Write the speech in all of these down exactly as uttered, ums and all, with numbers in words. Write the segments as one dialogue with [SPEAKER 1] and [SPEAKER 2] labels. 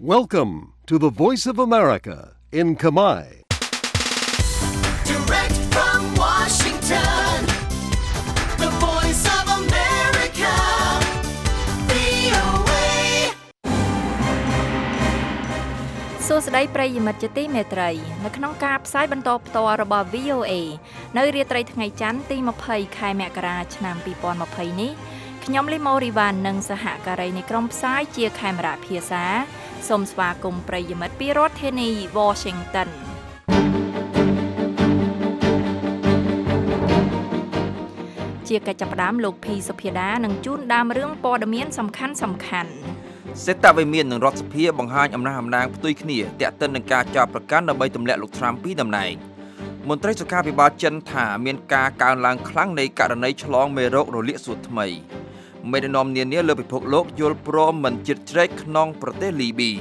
[SPEAKER 1] Welcome to the Voice of America in Khmer.
[SPEAKER 2] Direct from Washington, the Voice of America, វី អូ เอ
[SPEAKER 3] សួស្តីប្រិយមិត្តជាទីមេត្រីនៅក្នុងការផ្សាយបន្តផ្ទាល់របស់ វី អូ เอ នៅរាត្រីថ្ងៃច័ន្ទទី20ខែមករាឆ្នាំ2020នេះខ្ញុំលីម៉ូរីវ៉ាននិងសហការីនៃក្រុមផ្សាយជាខេមរៈភាសាសូមស្វាគមន៍ប្រិយមិត្តពីរដ្ឋធានី Washington ជាកិច្ចចាប់ផ្ដើមលោកភីសុភាដានឹងជូនដើមរឿងព័ត៌មានសំខាន់សំខាន់
[SPEAKER 4] សេតវិមាននឹងរដ្ឋសភាបង្ហាញអំណះអំណាងផ្ទុយគ្នាទាក់ទិននឹងការចោទប្រកាន់ដើម្បីទម្លាក់លោក Trump ពីតំណែងមន្ត្រីសុខាភិបាលចិនថាមានការកើនឡើងខ្លាំងនៃករណីឆ្លងមេរោគរលាកសួតថ្មីមេដឹកនាំនានាលើពិភពលោកយល់ព្រមមិនជិតជ្រែកក្នុងប្រទេសលីប៊ី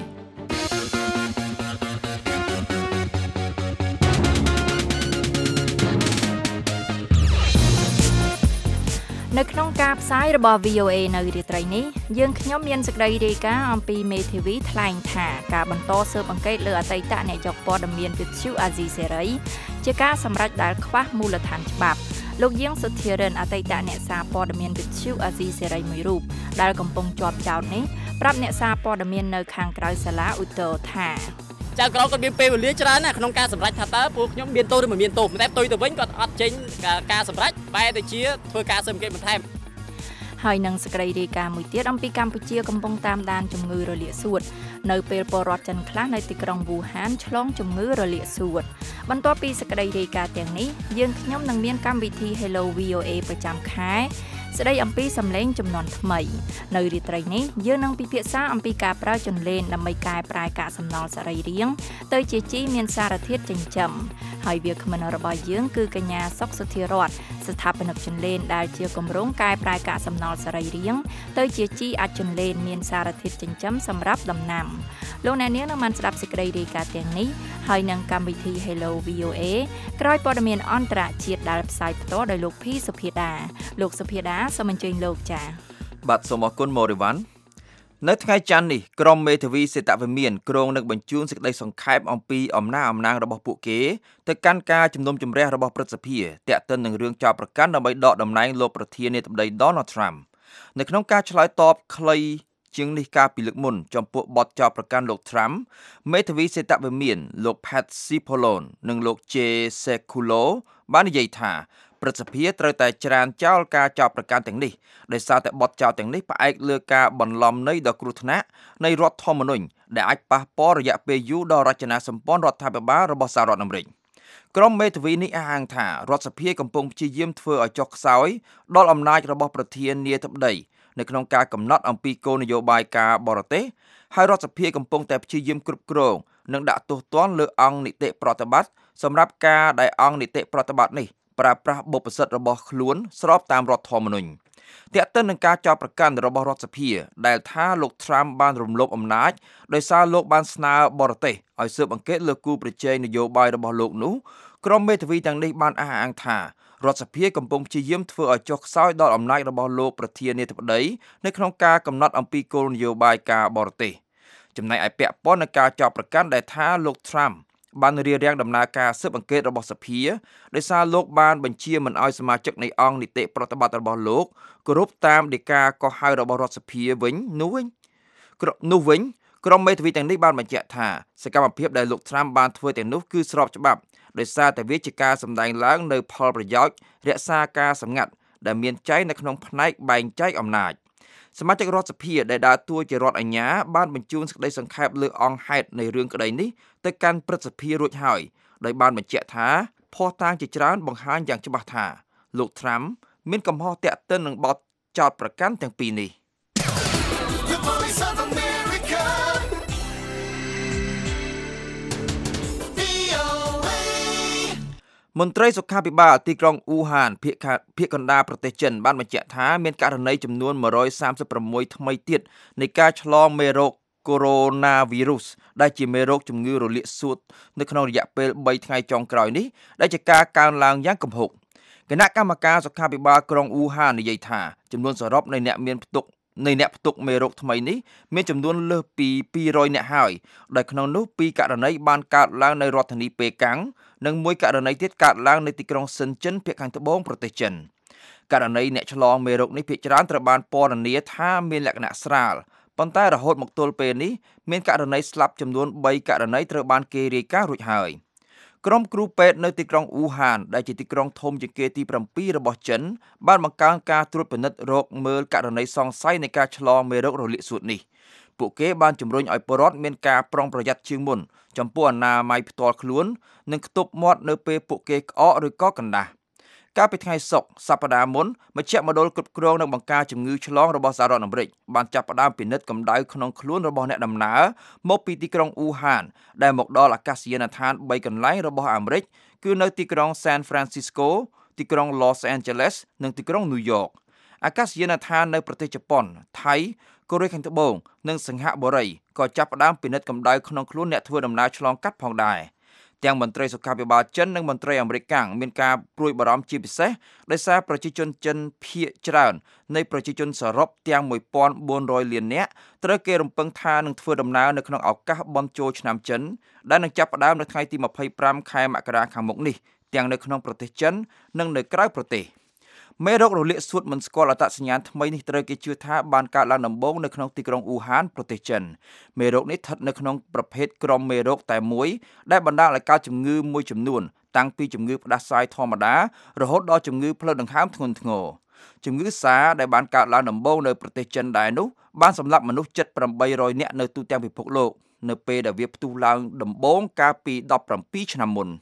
[SPEAKER 3] នៅក្នុងការផ្សាយរបស់ វី អូ เอ នៅរាត្រីនេះយើងខ្ញុំមានសេចក្តីរាយការណ៍អំពីមេធាវីថ្លែងថាការបន្តស៊ើបអង្កេតលើអតីតអ្នកយកព័ត៌មានវិទ្យុអាស៊ីសេរីជាការសម្រេចដែលខ្វះមូលដ្ឋានច្បាប់លោកយាងសុធារិនអតីតអ្នកសារព័ត៌មានវិទ្យុអាស៊ីសេរីមួយរូបដែលកំពុងជាប់ចោទនេះប្រាប់អ្នកសារព័ត៌មាននៅខាងក្រៅសាលាឧទ្ធរថា
[SPEAKER 5] ចៅក្រមគាត់មានពេលវេលាច្រើនណាស់ក្នុងការសម្រេចថាតើពួកខ្ញុំមានទោសឬមិនមានទោសតែផ្ទុយទៅវិញគាត់អត់ចេញការសម្រេចបែរទៅជាធ្វើការស៊ើបអង្កេតបន្ថែម
[SPEAKER 3] ហើយនឹងសេចក្តីរាយការណ៍មួយទៀតអំពីកម្ពុជាកំពុងតាមដានជំងឺរលាកសួតនៅពេលពលរដ្ឋចិនខ្លះនៅទីក្រុងវូហានឆ្លងជំងឺរលាកសួតបន្ទាប់ពីសេចក្តីរាយការណ៍ទាំងនេះយើងខ្ញុំនឹងមានកម្មវិធី Hello វី អូ เอ ប្រចាំខែស្ដីអំពីសម្លេងចំនួនថ្មីនៅរាត្រីនេះយើងនឹងពិភាក្សាអំពីការប្រើចន្លេនដើម្បីកែប្រែកាកសំណល់សរីរាង្គទៅជាជីមានសារធាតុចិញ្ចឹមហើយវាគ្មិនរបស់យើងគឺកញ្ញាសុកសុធារតស្ថាបនិកចន្លេនដែលជាគម្រោងកែប្រែកាកសំណល់សរីរាង្គទៅជាជីអាចចន្លេនមានសារធាតុចិញ្ចឹមសម្រាប់ដំណាំលោកអ្នកនាងនឹងបានស្ដាប់សេចក្តីរាយការណ៍ទាំងនេះហើយនឹងកម្មវិធី Hello វី អូ เอ ក្រោយព័ត៌មានអន្តរជាតិដែលផ្សាយផ្ទាល់ដោយលោកភីសុភាដាលោកសុភាដាសូមអញ្ជើញលោកចា៎
[SPEAKER 4] បាទសូមអរគុណម៉ូរីវ៉ាន់នៅថ្ងៃច័ន្ទនេះក្រុមមេធាវីសេតវិមានក្រុងនឹងបញ្ជូនសេចក្តីសង្ខេបអំពីអំណះអំណាងរបស់ពួកគេទៅកាន់ការជំនុំជម្រះរបស់ព្រឹទ្ធសភាទាក់ទិននឹងរឿងចោទប្រកាន់ដើម្បីដកតំណែងលោកប្រធានាធិបតី Donald Trump នៅក្នុងការឆ្លើយតបខ្លីជាងនេះកាលពីលើកមុនចំពោះបទចោទប្រកាន់លោក Trump មេធាវីសេតវិមានលោក Pat Cipollone និងលោក Jay Sekulow បាននិយាយថាព្រឹទ្ធសភាត្រូវតែច្រានចោលការចោទប្រកាន់ទាំងនេះដោយសារតែបទចោទទាំងនេះផ្អែកលើការបន្លំនៃដ៏គ្រោះថ្នាក់នៃរដ្ឋធម្មនុញ្ញដែលអាចប៉ះពាល់រយៈពេលយូរដល់រចនាសម្ព័ន្ធរដ្ឋាភិបាលរបស់សហរដ្ឋអាមេរិកក្រុមមេធាវីនេះអះអាងថារដ្ឋសភាកំពុងព្យាយាមធ្វើឲ្យចុះខ្សោយដល់អំណាចរបស់ប្រធានាធិបតីនៅក្នុងការកំណត់អំពីគោលនយោបាយការបរទេសហើយរដ្ឋសភាកំពុងតែព្យាយាមគ្រប់គ្រងនិងដាក់ទោសទណ្ឌលើអង្គនីតិប្រតិបត្តិសម្រាប់ការដែលអង្គនីតិប្រតិបត្តិនេះប្រើប្រាស់បុព្វសិទ្ធិរបស់ខ្លួនស្របតាមរដ្ឋធម្មនុញ្ញទាក់ទិននឹងការចោទប្រកាន់របស់រដ្ឋសភាដែលថាលោក Trump បានរំលោភអំណាចដោយសារលោកបានស្នើបរទេសឲ្យស៊ើបអង្កេតលើគូប្រជែងនយោបាយរបស់លោកនោះក្រុមមេធាវីទាំងនេះបានអះអាងថារដ្ឋសភាកំពុងព្យាយាមធ្វើឲ្យចុះខ្សោយដល់អំណាចរបស់លោកប្រធានាធិបតីនៅក្នុងការកំណត់អំពីគោលនយោបាយការបរទេសចំណែកឯពាក់ព័ន្ធនឹងការចោទប្រកាន់ដែលថាលោក Trumpបានរារាំងដំណើរការស៊ើបអង្កេតរបស់សភាដោយសារលោកបានបញ្ជាមិនឲ្យសមាជិកនៃអង្គនីតិប្រតិបត្តិរបស់លោកគោរពតាមដីកាកោះហៅរបស់រដ្ឋសភាវិញនោះវិញនោះវិញក្រុមមេធាវីទាំងនេះបានបញ្ជាក់ថាសកម្មភាពដែលលោក Trump បានធ្វើទាំងនោះគឺស្របច្បាប់ដោយសារតែវាជាការសម្ដែងឡើងនៅផលប្រយោជន៍រក្សាការសម្ងាត់ដែលមានចែងនៅក្នុងផ្នែកបែងចែកអំណាចសមាជិករដ្ឋសភាដែលដើរតួជារដ្ឋអាជ្ញាបានបញ្ជូនសេចក្តីសង្ខេបលើអង្គហេតុនៃរឿងក្តីនេះទៅកាន់ព្រឹទ្ធសភារួចហើយដោយបានបញ្ជាក់ថាភស្តុតាងជាច្រើនបង្ហាញយ៉ាងច្បាស់ថាលោក Trump មានកំហុសទាក់ទិននឹងបទចោទប្រកាន់ទាំងពីរនេះមន្ត្រីសុខាភិបាលទីក្រុងអ៊ូហានភាគភាគកណ្ដាលប្រទេសចិនបានបញ្ជាក់ថាមានករណីចំនួនone hundred thirty-sixថ្មីទៀតនៃការឆ្លងមេរោគ Coronavirus ដែលជាមេរោគជំងឺរលាកសួតនៅក្នុងរយៈពេលthreeថ្ងៃចុងក្រោយនេះដែលជាការកើនឡើងយ៉ាងគំហុកគណៈកម្មការសុខាភិបាលក្រុងអ៊ូហាននិយាយថាចំនួនសរុបនៃអ្នកមានផ្ទុកនៃអ្នកផ្ទុកមេរោគថ្មីនេះមានចំនួនលើសពីពីររយនាក់ហើយដែលក្នុងនោះពីរករណីបានកើតឡើងនៅរដ្ឋធានីប៉េកាំងនិងមួយករណីទៀតកើតឡើងនៅទីក្រុងសិនជិនភាគខាងត្បូងប្រទេសចិនករណីអ្នកឆ្លងមេរោគនេះភាគច្រើនត្រូវបានពណ៌នាថាមានលក្ខណៈស្រាលប៉ុន្តែរហូតមកទល់ពេលនេះមានករណីស្លាប់ចំនួនបីករណីត្រូវបានគេរាយការណ៍រួចហើយក្រុមគ្រូពេទ្យនៅទីក្រុងអ៊ូហានដែលជាទីក្រុងធំជាងគេទីប្រាំពីររបស់ចិនបានបង្កើនការត្រួតពិនិត្យរោគមើលករណីសង្ស័យនៃការឆ្លងមេរោគរលាកសួតនេះពួកគេបានជំរុញឲ្យពលរដ្ឋមានការប្រុងប្រយ័ត្នជាងមុនចំពោះអនាម័យផ្ទាល់ខ្លួននិងខ្ទប់មាត់នៅពេលពួកគេក្អកឬក៏កណ្ដាស់កាលពីថ្ងៃសុក្រសប្តាហ៍មុនមជ្ឈមណ្ឌលគ្រប់គ្រងនិងបង្ការជំងឺឆ្លងរបស់សហរដ្ឋអាមេរិកបានចាប់ផ្ដើមពិនិត្យកម្ដៅក្នុងខ្លួនរបស់អ្នកដំណើរមកពីទីក្រុងអ៊ូហានដែលមកដល់អាកាសយានដ្ឋានបីកន្លែងរបស់អាមេរិកគឺនៅទីក្រុង San Francisco ទីក្រុង Los Angeles និងទីក្រុង New York អាកាសយានដ្ឋាននៅប្រទេសជប៉ុនថៃកូរ៉េខាងត្បូងនិងសិង្ហបុរីក៏ចាប់ផ្ដើមពិនិត្យកម្ដៅក្នុងខ្លួនអ្នកធ្វើដំណើរឆ្លងកាត់ផងដែរទាំងមន្ត្រីសុខាភិបាលចិននិងមន្ត្រីអាមេរិកកាំងមានការព្រួយបារម្ភជាពិសេសដោយសារប្រជាជនចិនភាគច្រើននៃប្រជាជនសរុបទាំងមួយពាន់បួនរយលាននាក់ត្រូវគេរំពឹងថានឹងធ្វើដំណើរនៅក្នុងឱកាសបុណ្យចូលឆ្នាំចិនដែលនឹងចាប់ផ្ដើមនៅថ្ងៃទីម្ភៃប្រាំខែមករាខាងមុខនេះទាំងនៅក្នុងប្រទេសចិននិងនៅក្រៅប្រទេសមេរោគរលាកសួតមិនស្គាល់អត្តសញ្ញាណថ្មីនេះត្រូវគេជឿថាបានកើតឡើងដំបូងនៅក្នុងទីក្រុងអ៊ូហានប្រទេសចិនមេរោគនេះស្ថិតនៅក្នុងប្រភេទក្រុមមេរោគតែមួយដែលបណ្ដាលឲ្យកើតជំងឺមួយចំនួនតាំងពីជំងឺផ្ដាសាយធម្មតារហូតដល់ជំងឺផ្លូវដង្ហើមធ្ងន់ធ្ងរជំងឺសាដែលបានកើតឡើងដំបូងនៅប្រទេសចិនដែរនោះបានសម្លាប់មនុស្សជិតប្រាំបីរយនាក់នៅទូទាំងពិភពលោកនៅពេលដែលវាផ្ទុះឡើងដំបូងកាលពីដប់ប្រាំពីរឆ្នាំមុន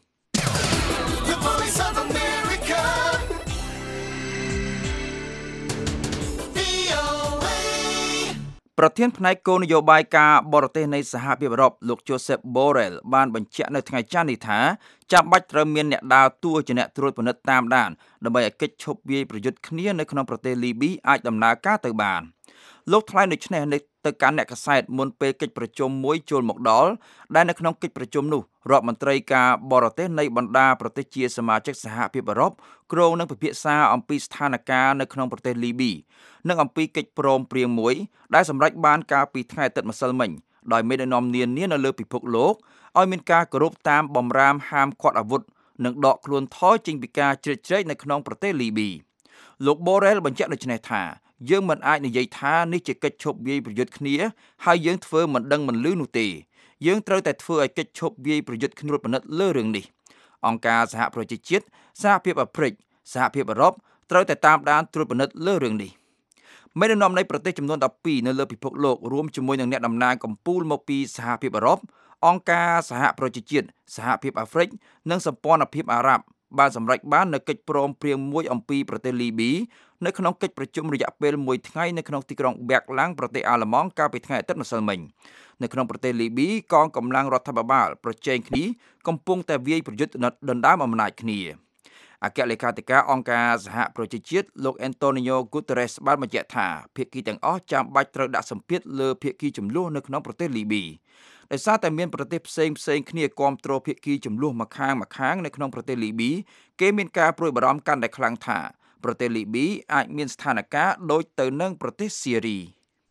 [SPEAKER 4] ប្រធានផ្នែកគោលនយោបាយការបរទេសនៃសហភាពអឺរ៉ុបលោក Josep Borrell បានបញ្ជាក់នៅថ្ងៃច័ន្ទនេះថាចាំបាច់ត្រូវមានអ្នកដើរតួជាអ្នកត្រួតពិនិត្យតាមដានដើម្បីឲ្យកិច្ចឈប់វាយប្រយុទ្ធគ្នានៅក្នុងប្រទេសលីប៊ីអាចដំណើរការទៅបានលោកថ្លែងដូច្នេះទៅកាន់អ្នកកាសែតមុនពេលកិច្ចប្រជុំមួយចូលមកដល់ដែលនៅក្នុងកិច្ចប្រជុំនោះរដ្ឋមន្ត្រីការបរទេសនៃបណ្ដាប្រទេសជាសមាជិកសហភាពអឺរ៉ុបគ្រោងនឹងពិភាក្សាអំពីស្ថានភាពនៅក្នុងប្រទេសលីប៊ីនិងអំពីកិច្ចព្រមព្រៀងមួយដែលសម្រេចបានកាលពីថ្ងៃអាទិត្យម្សិលមិញដោយមេដឹកនាំនានានៅលើពិភពលោកឲ្យមានការគោរពតាមបម្រាមហាមឃាត់អាវុធនិងដកខ្លួនថយចេញពីការជ្រៀតជ្រែកនៅក្នុងប្រទេសលីប៊ីលោក Borrell បញ្ជាក់ដូចនេះថាយើងមិនអាចនិយាយថានេះជាកិច្ចឈប់វាយប្រយុទ្ធគ្នាហើយយើងធ្វើមិនដឹងមិនឮនោះទេយើងត្រូវតែធ្វើឲ្យកិច្ចឈប់វាយប្រយុទ្ធគ្នាពិនិត្យលើរឿងនេះអង្គការសហប្រជាជាតិសហភាពអាហ្វ្រិកសហភាពអឺរ៉ុបត្រូវតែតាមដានត្រួតពិនិត្យលើរឿងនេះមេដឹកនាំនៃប្រទេសចំនួនដប់ពីរនៅលើពិភពលោករួមជាមួយនឹងអ្នកតំណាងកម្ពុជាមកពីសហភាពអឺរ៉ុបអង្គការសហប្រជាជាតិសហភាពអាហ្វ្រិកនិងសម្ព័ន្ធភាពអារ៉ាប់បានសម្រេចបាននូវកិច្ចព្រមព្រៀងមួយអំពីប្រទេសលីប៊ីនៅក្នុងកិច្ចប្រជុំរយៈពេលមួយថ្ងៃនៅក្នុងទីក្រុងបែកឡាំងប្រទេសអាល្លឺម៉ង់កាលពីថ្ងៃអាទិត្យម្សិលមិញនៅក្នុងប្រទេសលីប៊ីកងកម្លាំងរដ្ឋាភិបាលប្រជែងគ្នាកំពុងតែវាយប្រយុទ្ធដណ្ដើមអំណាចគ្នាអគ្គលេខាធិការអង្គការសហប្រជាជាតិលោក Antonio Guterres បានបញ្ជាក់ថាភាគីទាំងអស់ចាំបាច់ត្រូវដាក់សម្ពាធលើភាគីចំនួននៅក្នុងប្រទេសលីប៊ីដោយសារតែមានប្រទេសផ្សេងផ្សេងគ្នាគាំទ្រភាគីចំនួនម្ខាងម្ខាងនៅក្នុងប្រទេសលីប៊ីគេមានការព្រួយបារម្ភកាន់តែខ្លាំងថាប្រទេសលីប៊ីអាចមានស្ថានភាពដូចទៅនឹងប្រទេសស៊ីរី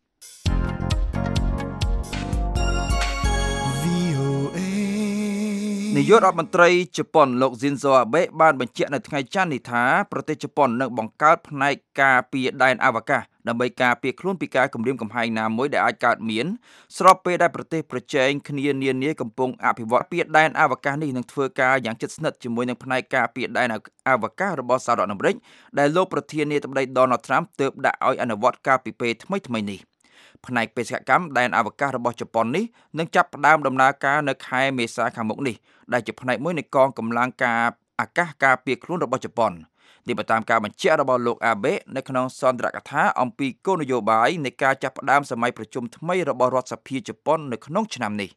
[SPEAKER 4] នាយករដ្ឋមន្ត្រីជប៉ុនលោក Shinzo Abe បានបញ្ជាក់នៅថ្ងៃច័ន្ទនេះថាប្រទេសជប៉ុននឹងបង្កើតផ្នែកការពារដែនអវកាសដើម្បីការពារខ្លួនពីការគំរាមកំហែងណាមួយដែលអាចកើតមានស្របពេលដែលប្រទេសប្រជែងគ្នានានាកំពុងអភិវឌ្ឍពារដែនអវកាសនេះនឹងធ្វើការយ៉ាងជិតស្និទ្ធជាមួយនឹងផ្នែកការពារដែនអវកាសរបស់សហរដ្ឋអាមេរិកដែលលោកប្រធានាធិបតី Donald Trump ទើបដាក់ឲ្យអនុវត្តកាលពីពេលថ្មីៗនេះផ្នែកបេសកកម្មដែនអវកាសរបស់ជប៉ុននេះនឹងចាប់ផ្ដើមដំណើរការនៅខែមេសាខាងមុខនេះដែលជាផ្នែកមួយនៃកងកម្លាំងការអាកាសការពារខ្លួនរបស់ជប៉ុននេះបើតាមការបញ្ជាក់របស់លោក Abe នៅក្នុងសន្ទរកថាអំពីគោលនយោបាយនៃការចាប់ផ្ដើមសម័យប្រជុំថ្មីរបស់រដ្ឋសភាជប៉ុននៅក្នុងឆ្នាំនេះ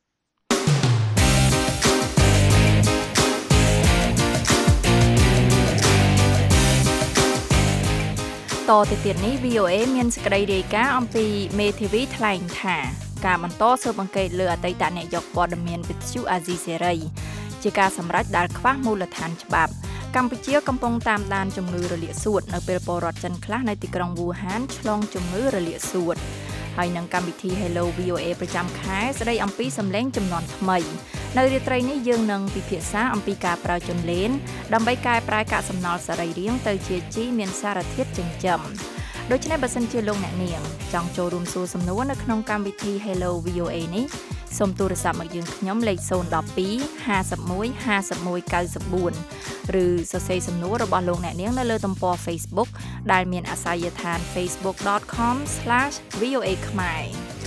[SPEAKER 3] តទៅទៀតនេះ វី អូ អេ មានសេចក្តីរាយការណ៍អំពីមេធាវីថ្លែងថាការបន្តស៊ើបអង្កេតលើអតីតនាយកព័ត៌មានវិទ្យុអាស៊ីសេរីជាការសម្រេចដែលខ្វះមូលដ្ឋានច្បាប់កម្ពុជាកំពុងតាមដានជំងឺរលាកសួតនៅពេលពលរដ្ឋចិនខ្លះនៅទីក្រុងវូហានឆ្លងជំងឺរលាកសួតហើយនឹងកម្មវិធី Hello វី អូ เอ ប្រចាំខែស្ដីអំពីសម្លេងចំនួនថ្មីនៅរាត្រីនេះយើងនឹងពិភាក្សាអំពីការប្រើជន្លេនដើម្បីកែប្រែកាកសំណល់សរីរាង្គទៅជាជីមានសារធាតុចិញ្ចឹមដូច្នេះបើសិនជាលោកអ្នកនាងចង់ចូលរួមសួរសំណួរនៅក្នុងកម្មវិធី Hello វី អូ เอ នេះសូមទូរស័ព្ទមកយើងខ្ញុំលេខศูนย์ หนึ่ง สอง ห้า หนึ่ง หนึ่ง ห้า หนึ่ง เก้า สี่ឬសរសេរសំណួររបស់លោកអ្នកនាងនៅលើទំព័រ Facebook ដែលមានអាសយដ្ឋាន facebook dot com slash v o a ខ្មែរ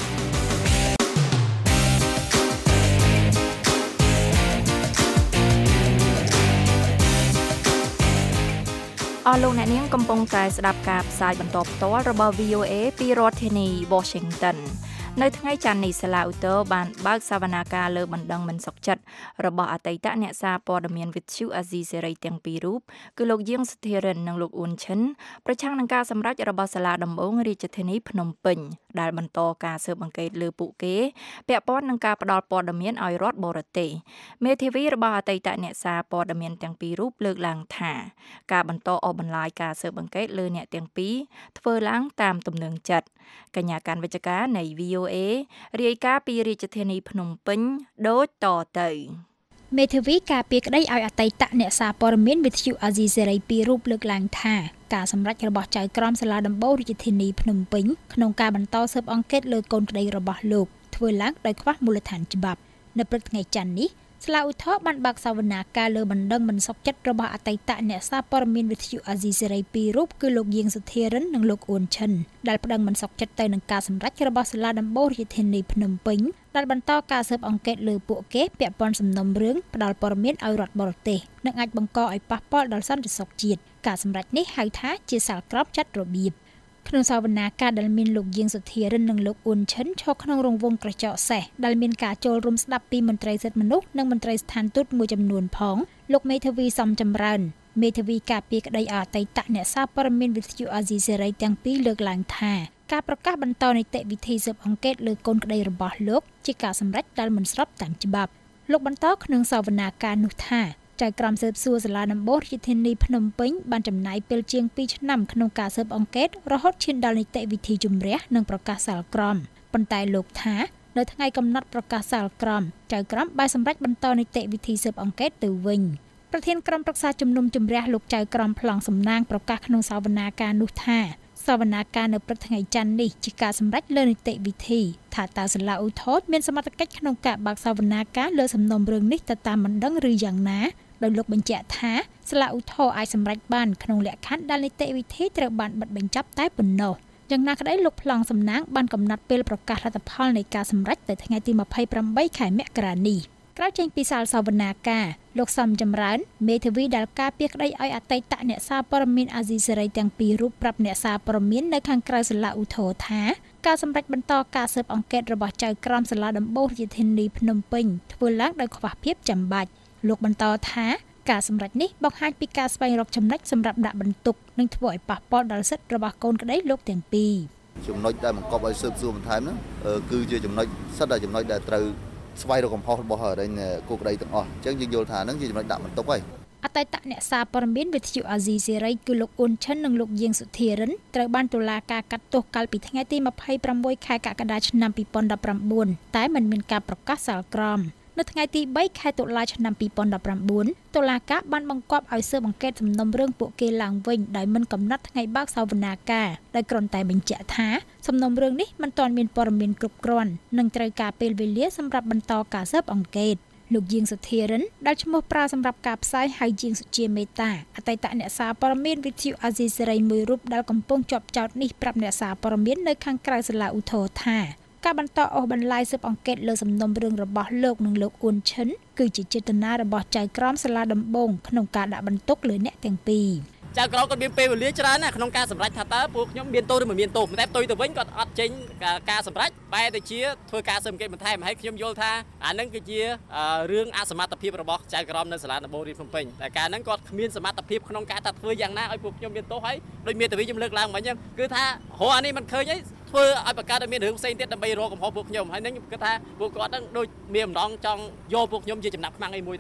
[SPEAKER 3] អស់លោកអ្នកនាងកំពុងតែស្ដាប់ការផ្សាយបន្តផ្ទាល់របស់ វី អូ เอ ពីរដ្ឋធានី Washingtonនៅថ្ងៃច័ន្ទនេះសាលាឧទ្ធរបានបើកសវនាការលើបណ្ដឹងមិនសុខចិត្តរបស់អតីតអ្នកសារព័ត៌មានវិទ្យុអាស៊ីសេរីទាំងពីររូបគឺលោកយាងសុធិរិននិងលោកអ៊ុនឈិនប្រឆាំងនឹងការសម្រេចរបស់សាលាដំបងរាជធានីភ្នំពេញដែលបន្តការស៊ើបអង្កេតលើពួកគេពាក់ព័ន្ធនឹងការផ្តល់ព័ត៌មានឲ្យរដ្ឋបរទេសមេធាវីរបស់អតីតអ្នកសារព័ត៌មានទាំងពីររូបលើកឡើងថាការបន្តអស់បន្លាយការស៊ើបអង្កេតលើអ្នកទាំងពីរធ្វើឡើងតាមទំនឹងចិត្តកញ្ញាកាន់វិជ្ជការនៃ វី អូ เอ រាយការណ៍ពីរាជធានីភ្នំពេញដូចតទៅ
[SPEAKER 6] មេធាវីការពារក្តីឲ្យអតីតអ្នកសារព័ត៌មានវិទ្យុអាស៊ីសេរីពីររូបលើកឡើងថាការសម្រេចរបស់ចៅក្រមសាលាដំបងរាជធានីភ្នំពេញក្នុងការបន្តស៊ើបអង្កេតលើកូនក្តីរបស់លោកធ្វើឡើងដោយខ្វះមូលដ្ឋានច្បាប់នៅព្រឹកថ្ងៃច័ន្ទនេះសាលាឧទ្ធរបានបើកសវនាការលើបណ្ដឹងមិនសុខចិត្តរបស់អតីតអ្នកសារព័ត៌មានវិទ្យុអាស៊ីសេរីពីររូបគឺលោកយាងសុធិរិននិងលោកអ៊ុនឈិនដែលប្តឹងមិនសុខចិត្តទៅនឹងការសម្រេចរបស់សាលាដំបងរាជធានីភ្នំពេញដែលបន្តការស៊ើបអង្កេតលើពួកគេពាក់ព័ន្ធសំណុំរឿងផ្ដាល់ព័ត៌មានឲ្យរដ្ឋបរទេសនិងអាចបង្កឲ្យប៉ះពាល់ដល់សន្តិសុខជាតិការសម្រេចនេះហៅថាជាសាលក្រមចាត់របៀបក្នុងសវនាការដែលមានលោកយាងសុធិរិននិងលោកអ៊ុនឈិនឈរក្នុងរង្វង់ក្រចកសេះដែលមានការចូលរួមស្ដាប់ពីមន្ត្រីសិទ្ធិមនុស្សនិងមន្ត្រីស្ថានទូតមួយចំនួនផងលោកមេធាវីសំចម្រើនមេធាវីការពារក្តីអតីតអ្នកសារព័ត៌មានវិទ្យុអាស៊ីសេរីទាំងពីរលើកឡើងថាការប្រកាសបន្តនីតិវិធីស៊ើបអង្កេតលើកូនក្តីរបស់លោកជាការសម្រេចដែលមិនស្របតាមច្បាប់លោកបន្តក្នុងសវនាការនោះថាចៅក្រមស៊ើបសួរសាលាដំបងរាជធានីភ្នំពេញបានចំណាយពេលជាងពីរឆ្នាំក្នុងការស៊ើបអង្កេតរហូតឈានដល់នីតិវិធីជំរះនិងប្រកាសសាលក្រមប៉ុន្តែលោកថានៅថ្ងៃកំណត់ប្រកាសសាលក្រមចៅក្រមបានសម្រេចបន្តនីតិវិធីស៊ើបអង្កេតទៅវិញប្រធានក្រុមប្រឹក្សាជំនុំជម្រះលោកចៅក្រមប្លង់សំណាងប្រកាសក្នុងសវនាការនោះថាសវនាការនៅព្រឹកថ្ងៃច័ន្ទនេះជាការសម្រេចលើនីតិវិធីថាតើសាលាឧទ្ធរមានសមត្ថកិច្ចក្នុងការបើកសវនាការលើសំណុំរឿងនេះទៅតាមបណ្ដឹងឬយ៉ាងណាដោយលោកបញ្ជាក់ថាសាលាឧទ្ធរអាចសម្រេចបានក្នុងលក្ខខណ្ឌដែលនីតិវិធីត្រូវបានបិទបញ្ចប់តែប៉ុណ្ណោះយ៉ាងណាក្តីលោកប្លង់សំណាងបានកំណត់ពេលប្រកាសលទ្ធផលនៃការសម្រេចទៅថ្ងៃទីម្ភៃប្រាំបីខែមករានេះក្រោយចេញពីសាលសវនាការលោកសំចម្រើនមេធាវីដែលការពារក្តីឲ្យអតីតអ្នកសារព័ត៌មានអាស៊ីសេរីទាំងពីររូបប្រាប់អ្នកសារព័ត៌មាននៅខាងក្រៅសាលាឧទ្ធរថាការសម្រេចបន្តការស៊ើបអង្កេតរបស់ចៅក្រមសាលាដំបងរាជធានីភ្នំពេញធ្វើឡើងដោយខ្វះភាពចាំបាច់លោកបន្តថាការសម្រេចនេះបង្ហាញពីការស្វែងរកចំណុចសម្រាប់ដាក់បន្ទុកនិងធ្វើឲ្យប៉ះពាល់ដល់សិទ្ធិរបស់កូនក្តីលោកទាំងពីរ
[SPEAKER 7] ចំណុចដែលបង្កប់ឲ្យស៊ើបសួរបន្ថែមហ្នឹងគឺជាចំណុចសិទ្ធិតែចំណុចដែលត្រូវស្វែងរកកំហុសរបស់គូក្តីទាំងអស់អញ្ចឹងយើងយល់ថាហ្នឹងជាចំណុចដាក់បន្ទុកហើយ
[SPEAKER 6] អតីតអ្នកសារព័ត៌មានវិទ្យុអាស៊ីសេរីគឺលោកអ៊ុនឈិននិងលោកយាងសុធិរិនត្រូវបានតុលាការកាត់ទោសកាលពីថ្ងៃទីម្ភៃប្រាំមួយខែកក្កដាឆ្នាំពីរពាន់ដប់ប្រាំបួនតែមិនមានការប្រកាសសាលក្រមនៅថ្ងៃទីបីខែតុលាឆ្នាំពីរពាន់ដប់ប្រាំបួនតុលាការបានបង្គាប់ឲ្យស៊ើបអង្កេតសំណុំរឿងពួកគេឡើងវិញដោយមិនកំណត់ថ្ងៃបើកសវនាការដោយគ្រាន់តែបញ្ជាក់ថាសំណុំរឿងនេះមិនទាន់មានព័ត៌មានគ្រប់គ្រាន់និងត្រូវការពេលវេលាសម្រាប់បន្តការស៊ើបអង្កេតលោកយាងសុធិរិនដែលឈ្មោះប្រើសម្រាប់ការផ្សាយហៅយាងសុជាមេតាអតីតអ្នកសារព័ត៌មានវិទ្យុអាស៊ីសេរីមួយរូបដែលកំពុងជាប់ចោទនេះប្រាប់អ្នកសារព័ត៌មាននៅខាងក្រៅសាលាឧទ្ធរថាការបន្តអស់បន្លាយស៊ើបអង្កេតលើសំណុំរឿងរបស់លោកនិងលោកអ៊ុនឈិនគឺជាចេតនារបស់ចៅក្រមសាលាដំបងក្នុងការដាក់បន្ទុកលើអ្នកទាំងពីរ
[SPEAKER 5] ចៅក្រមគាត់មានពេលវេលាច្រើនណាស់ក្នុងការសម្រេចថាតើពួកខ្ញុំមានទោសឬមិនមានទោសតែផ្ទុយទៅវិញគាត់អត់ចេញការសម្រេចបែរទៅជាធ្វើការស៊ើបអង្កេតបន្ថែមហើយខ្ញុំយល់ថាអានឹងគឺជារឿងអសមត្ថភាពរបស់ចៅក្រមនៅសាលាដំបងរាជភ្នំពេញតែការហ្នឹងគាត់គ្មានសមត្ថភាពក្នុងការថាធ្វើយ៉ាងណាឲ្យពួកខ្ញុំមានទោសហើយដូចមេធាវីខ្ញុំលើកឡើងមកអញ្ចឹងគឺថារហអានេះមិនឃើញទេធ្វើឲ្យបង្កើតឲ្យមានរឿងផ្សេងទៀតដើម្បីរកកំហុសពួកខ្ញុំហើយនឹងខ្ញុំគិតថាពួកគាត់ហ្នឹងដូចមានម្ដងចង់យកពួកខ្ញុំជាចំណាប់ខ្មាំងអីមួយតែ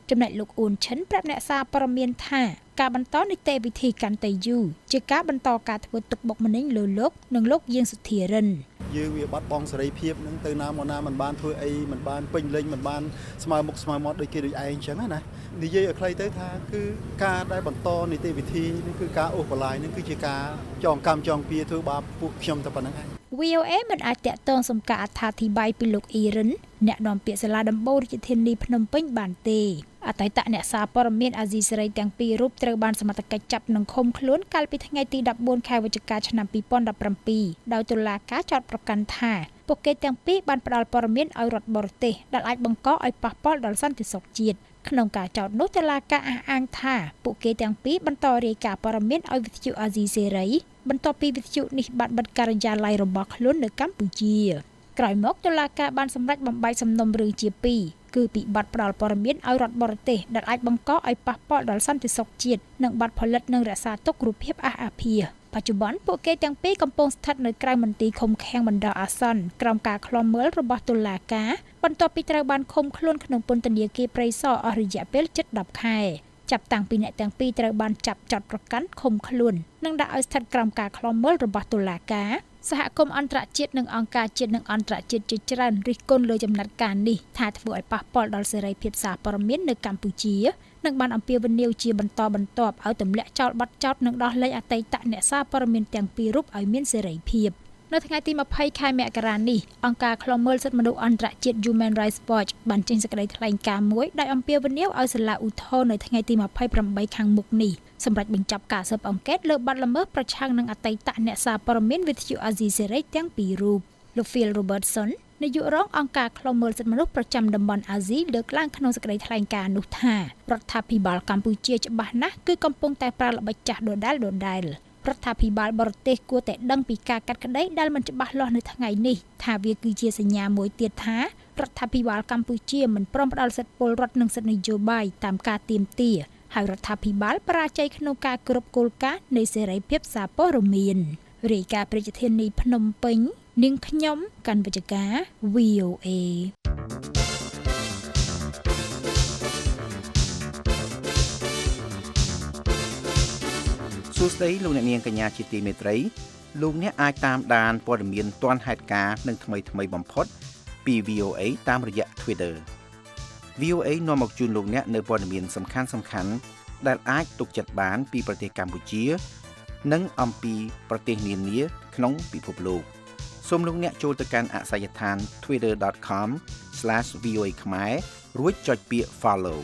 [SPEAKER 6] ចំណែកលោកអ៊ុនឈិនប្រាប់អ្នកសារព័ត៌មានថាការបន្តនីតិវិធីកាន់តែយូរជាការបន្តការធ្វើទុកបុកម្នេញលើលោកនិងលោកយាងសុធារិន
[SPEAKER 8] យើងវាបាត់បង់សេរីភាពនឹងទៅណាមកណាមិនបានធ្វើអីមិនបានពេញលេញមិនបានស្មើមុខស្មើមាត់ដូចគេដូចឯងអញ្ចឹងណានិយាយឲ្យខ្លីទៅថាគឺការដែលបន្តនីតិវិធីនេះគឺការអូសបន្លាយនឹងគឺជាការចងកម្មចងពៀធ្វើបាបពួកខ្ញុំតែប៉ុណ្្នឹងឯង
[SPEAKER 6] វី អូ เอ មិនអាចតាក់ទងសំការអត្ថាធិប្បាយពីលោកអ៊ីរិនអ្នកនាំពាក្យសាលាដំបូងរាជធានីភ្នំពេញបានទេអតីតអ្នកសារព័ត៌មានអាស៊ីសេរីទាំងពីររូបត្រូវបានសមត្ថកិច្ចចាប់និងឃុំខ្លួនកាលពីថ្ងៃទីដប់បួនខែវិច្ឆិកាឆ្នាំពីរពាន់ដប់ប្រាំពីរដោយតុលាការចោទប្រកាន់ថាពួកគេទាំងពីរបានផ្ដល់ព័ត៌មានឲ្យរដ្ឋបរទេសដែលអាចបង្កឲ្យប៉ះពាល់ដល់សន្តិសុខជាតិក្នុងការចោទនោះតុលាការអះអាងថាពួកគេទាំងពីរបន្តរាយការណ៍ព័ត៌មានឲ្យវិទ្យុអាស៊ីសេរីបន្ទាប់ពីវិទ្យុនេះបានបិទការិយាល័យរបស់ខ្លួននៅកម្ពុជាក្រោយមកតុលាការបានសម្រេចបំបែកសំណុំរឿងជាពីរគឺពីបទផ្ដល់ព័ត៌មានឲ្យរដ្ឋបរទេសដែលអាចបង្កឲ្យប៉ះពាល់ដល់សន្តិសុខជាតិនិងបទផលិតនិងរក្សាទុករូបភាពអះអាភាសបច្ចុប្បន្នពួកគេទាំងពីរកំពុងស្ថិតនៅក្រៅមន្ទីរឃុំឃាំងបណ្ដោះអាសន្នក្រោមការឃ្លាំមើលរបស់តុលាការបន្ទាប់ពីត្រូវបានឃុំខ្លួនក្នុងពន្ធនាគារព្រៃសរអស់រយៈពេលជិតដប់ខែចាប់តាំងពីអ្នកទាំងពីរត្រូវបានចាប់ចោទប្រកាន់ឃុំខ្លួននិងដាក់ឲ្យស្ថិតក្រោមការឃ្លាំមើលរបស់តុលាការសហគមន៍អន្តរជាតិនិងអង្គការជាតិនិងអន្តរជាតិជាច្រើនរិះគន់លើចំណាត់ការនេះថាធ្វើឲ្យប៉ះពាល់ដល់សេរីភាពសារព័ត៌មាននៅកម្ពុជានិងបានអំពាវនាវជាបន្តបន្ទាប់ឲ្យទម្លាក់ចោលបទចោទនិងដោះលែងអតីតអ្នកសារព័ត៌មានទាំងពីររូបឲ្យមានសេរីភាពនៅថ្ងៃទីម្ភៃខែមករានេះអង្គការឃ្លាំមើលសិទ្ធិមនុស្សអន្តរជាតិ Human Rights Watch បានចេញសេចក្តីថ្លែងការណ៍មួយដោយអំពាវនាវឲ្យសាលាឧទ្ធរណ៍នៅថ្ងៃទីម្ភៃប្រាំបីខាងមុខនេះសម្រាប់បញ្ចប់ការស៊ើបអង្កេតលើបទល្មើសប្រឆាំងនឹងអតីតអ្នកសារព័ត៌មានវិទ្យុអាស៊ីសេរីទាំងពីររូបលោក Phil Robertson នាយករងអង្គការឃ្លាំមើលសិទ្ធិមនុស្សប្រចាំតំបន់អាស៊ីលើកឡើងក្នុងសេចក្តីថ្លែងការណ៍នោះថារដ្ឋាភិបាលកម្ពុជាច្បាស់ណាស់គឺកំពុងតែប្រើល្បិចចាស់ដដែលដដែលរដ្ឋាភិបាលបរទេសគួរតែដឹងពីការកាត់ក្តីដែលមិនច្បាស់លាស់នៅថ្ងៃនេះថាវាគឺជាសញ្ញាមួយទៀតថារដ្ឋាភិបាលកម្ពុជាមិនព្រមផ្ដល់សិទ្ធិពលរដ្ឋនិងសិទ្ធិនយោបាយតាមការទាមទារហើយរដ្ឋាភិបាលបរាជ័យក្នុងការគ្រប់គោលការណ៍នៃសេរីភាពសារព័ត៌មានរាយការណ៍ប្រជាធានីភ្នំពេញនាងខ្ញុំកណ្ឌវិជ្ជការ វី អូ เอ
[SPEAKER 9] សួស្តីលោកអ្នកនាងកញ្ញាជាទីមេត្រីលោកអ្នកអាចតាមដានព័ត៌មានទាន់ហេតុការណ៍និងថ្មីថ្មីបំផុតពី វី អូ เอ តាមរយៈ Twitter វី អូ เอ នាំមកជូនលោកអ្នកនៅព័ត៌មានសំខាន់សំខាន់ដែលអាចទុកចិត្តបានពីប្រទេសកម្ពុជានិងអំពីប្រទេសនានាក្នុងពិភពលោកសូមលោកអ្នកចូលទៅកាន់អាសយដ្ឋាន twitter dot com slash v o a ខ្មែររួចចុចពាក្យ follow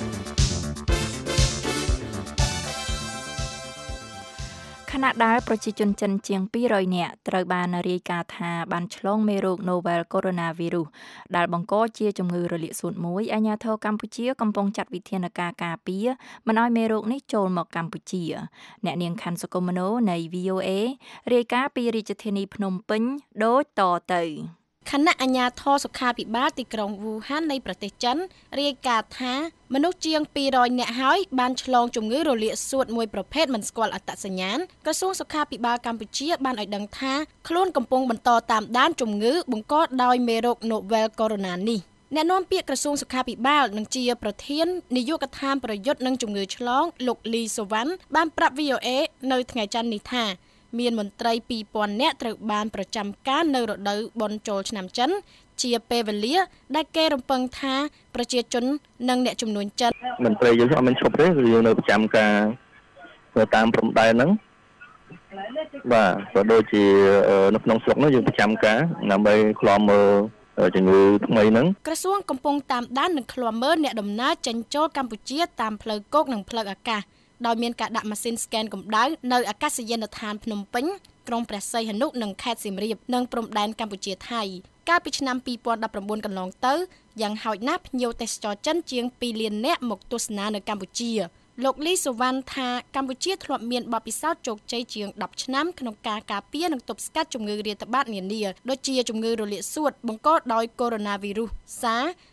[SPEAKER 3] ខណៈដែលប្រជាជនចិនជាងពីររយនាក់ត្រូវបានរាយការណ៍ថាបានឆ្លងមេរោគ Novel Coronavirus ដែលបង្កជាជំងឺរលាកសួតមួយអាជ្ញាធរកម្ពុជាកំពុងចាត់វិធានការការពារមិនឲ្យមេរោគនេះចូលមកកម្ពុជាអ្នកនាងខាន់សុគមនោនៃ វី អូ เอ រាយការណ៍ពីរាជធានីភ្នំពេញដូចតទៅ
[SPEAKER 10] គណៈអាជ្ញាធរសុខាភិបាលទីក្រុងវូហាននៃប្រទេសចិនរាយការណ៍ថាមនុស្សជាងពីររយនាក់ហើយបានឆ្លងជំងឺរលាកសួតមួយប្រភេទមិនស្គាល់អត្តសញ្ញាណក្រសួងសុខាភិបាលកម្ពុជាបានឲ្យដឹងថាខ្លួនកំពុងបន្តតាមដានជំងឺបង្កដោយមេរោគ Novel Corona នេះអ្នកនាំពាក្យក្រសួងសុខាភិបាលនិងជាប្រធាននាយកដ្ឋានប្រយុទ្ធនឹងជំងឺឆ្លងលោកលីសុវណ្ណបានប្រាប់ វី អូ เอ នៅថ្ងៃច័ន្ទនេះថាមានមន្ត្រីពីរពាន់នាក់ត្រូវបានប្រចាំការនៅរដូវបុណ្យចូលឆ្នាំចិនជាពេលវេលាដែលគេរំពឹងថាប្រជាជននិងអ្នកជំនួញចិន
[SPEAKER 11] មន្ត្រីយើងអត់មានឈប់ទេគឺយើងនៅប្រចាំការទៅតាមព្រំដែនហ្នឹងបាទក៏ដូចជានៅក្នុងស្រុកនោះយើងប្រចាំការដើម្បីឃ្លាំមើលជំងឺថ្មីហ្នឹង
[SPEAKER 10] ក្រសួងកំពុងតាមដាននិងឃ្លាំមើលអ្នកដំណើរចេញចូលកម្ពុជាតាមផ្លូវគោកនិងផ្លូវអាកាសដោយមានការដាក់ម៉ាស៊ីនស្កេនកម្ដៅនៅអាកាសយានដ្ឋានភ្នំពេញក្រុងព្រះសីហនុនិងខេត្តសៀមរាបនិងព្រំដែនកម្ពុជាថៃកាលពីឆ្នាំពីរពាន់ដប់ប្រាំបួនកន្លងទៅយ៉ាងហោចណាស់ភ្ញៀវទេសចរចិនជាងពីរលាននាក់មកទស្សនានៅកម្ពុជាលោកលីសុវណ្ណថាកម្ពុជាធ្លាប់មានបទពិសោធន៍ជោគជ័យជាងដប់ឆ្នាំក្នុងការការពារនិងទប់ស្កាត់ជំងឺរាតត្បាតនានាដូចជាជំងឺរលាកសួតបង្កដោយ Coronavirus SARS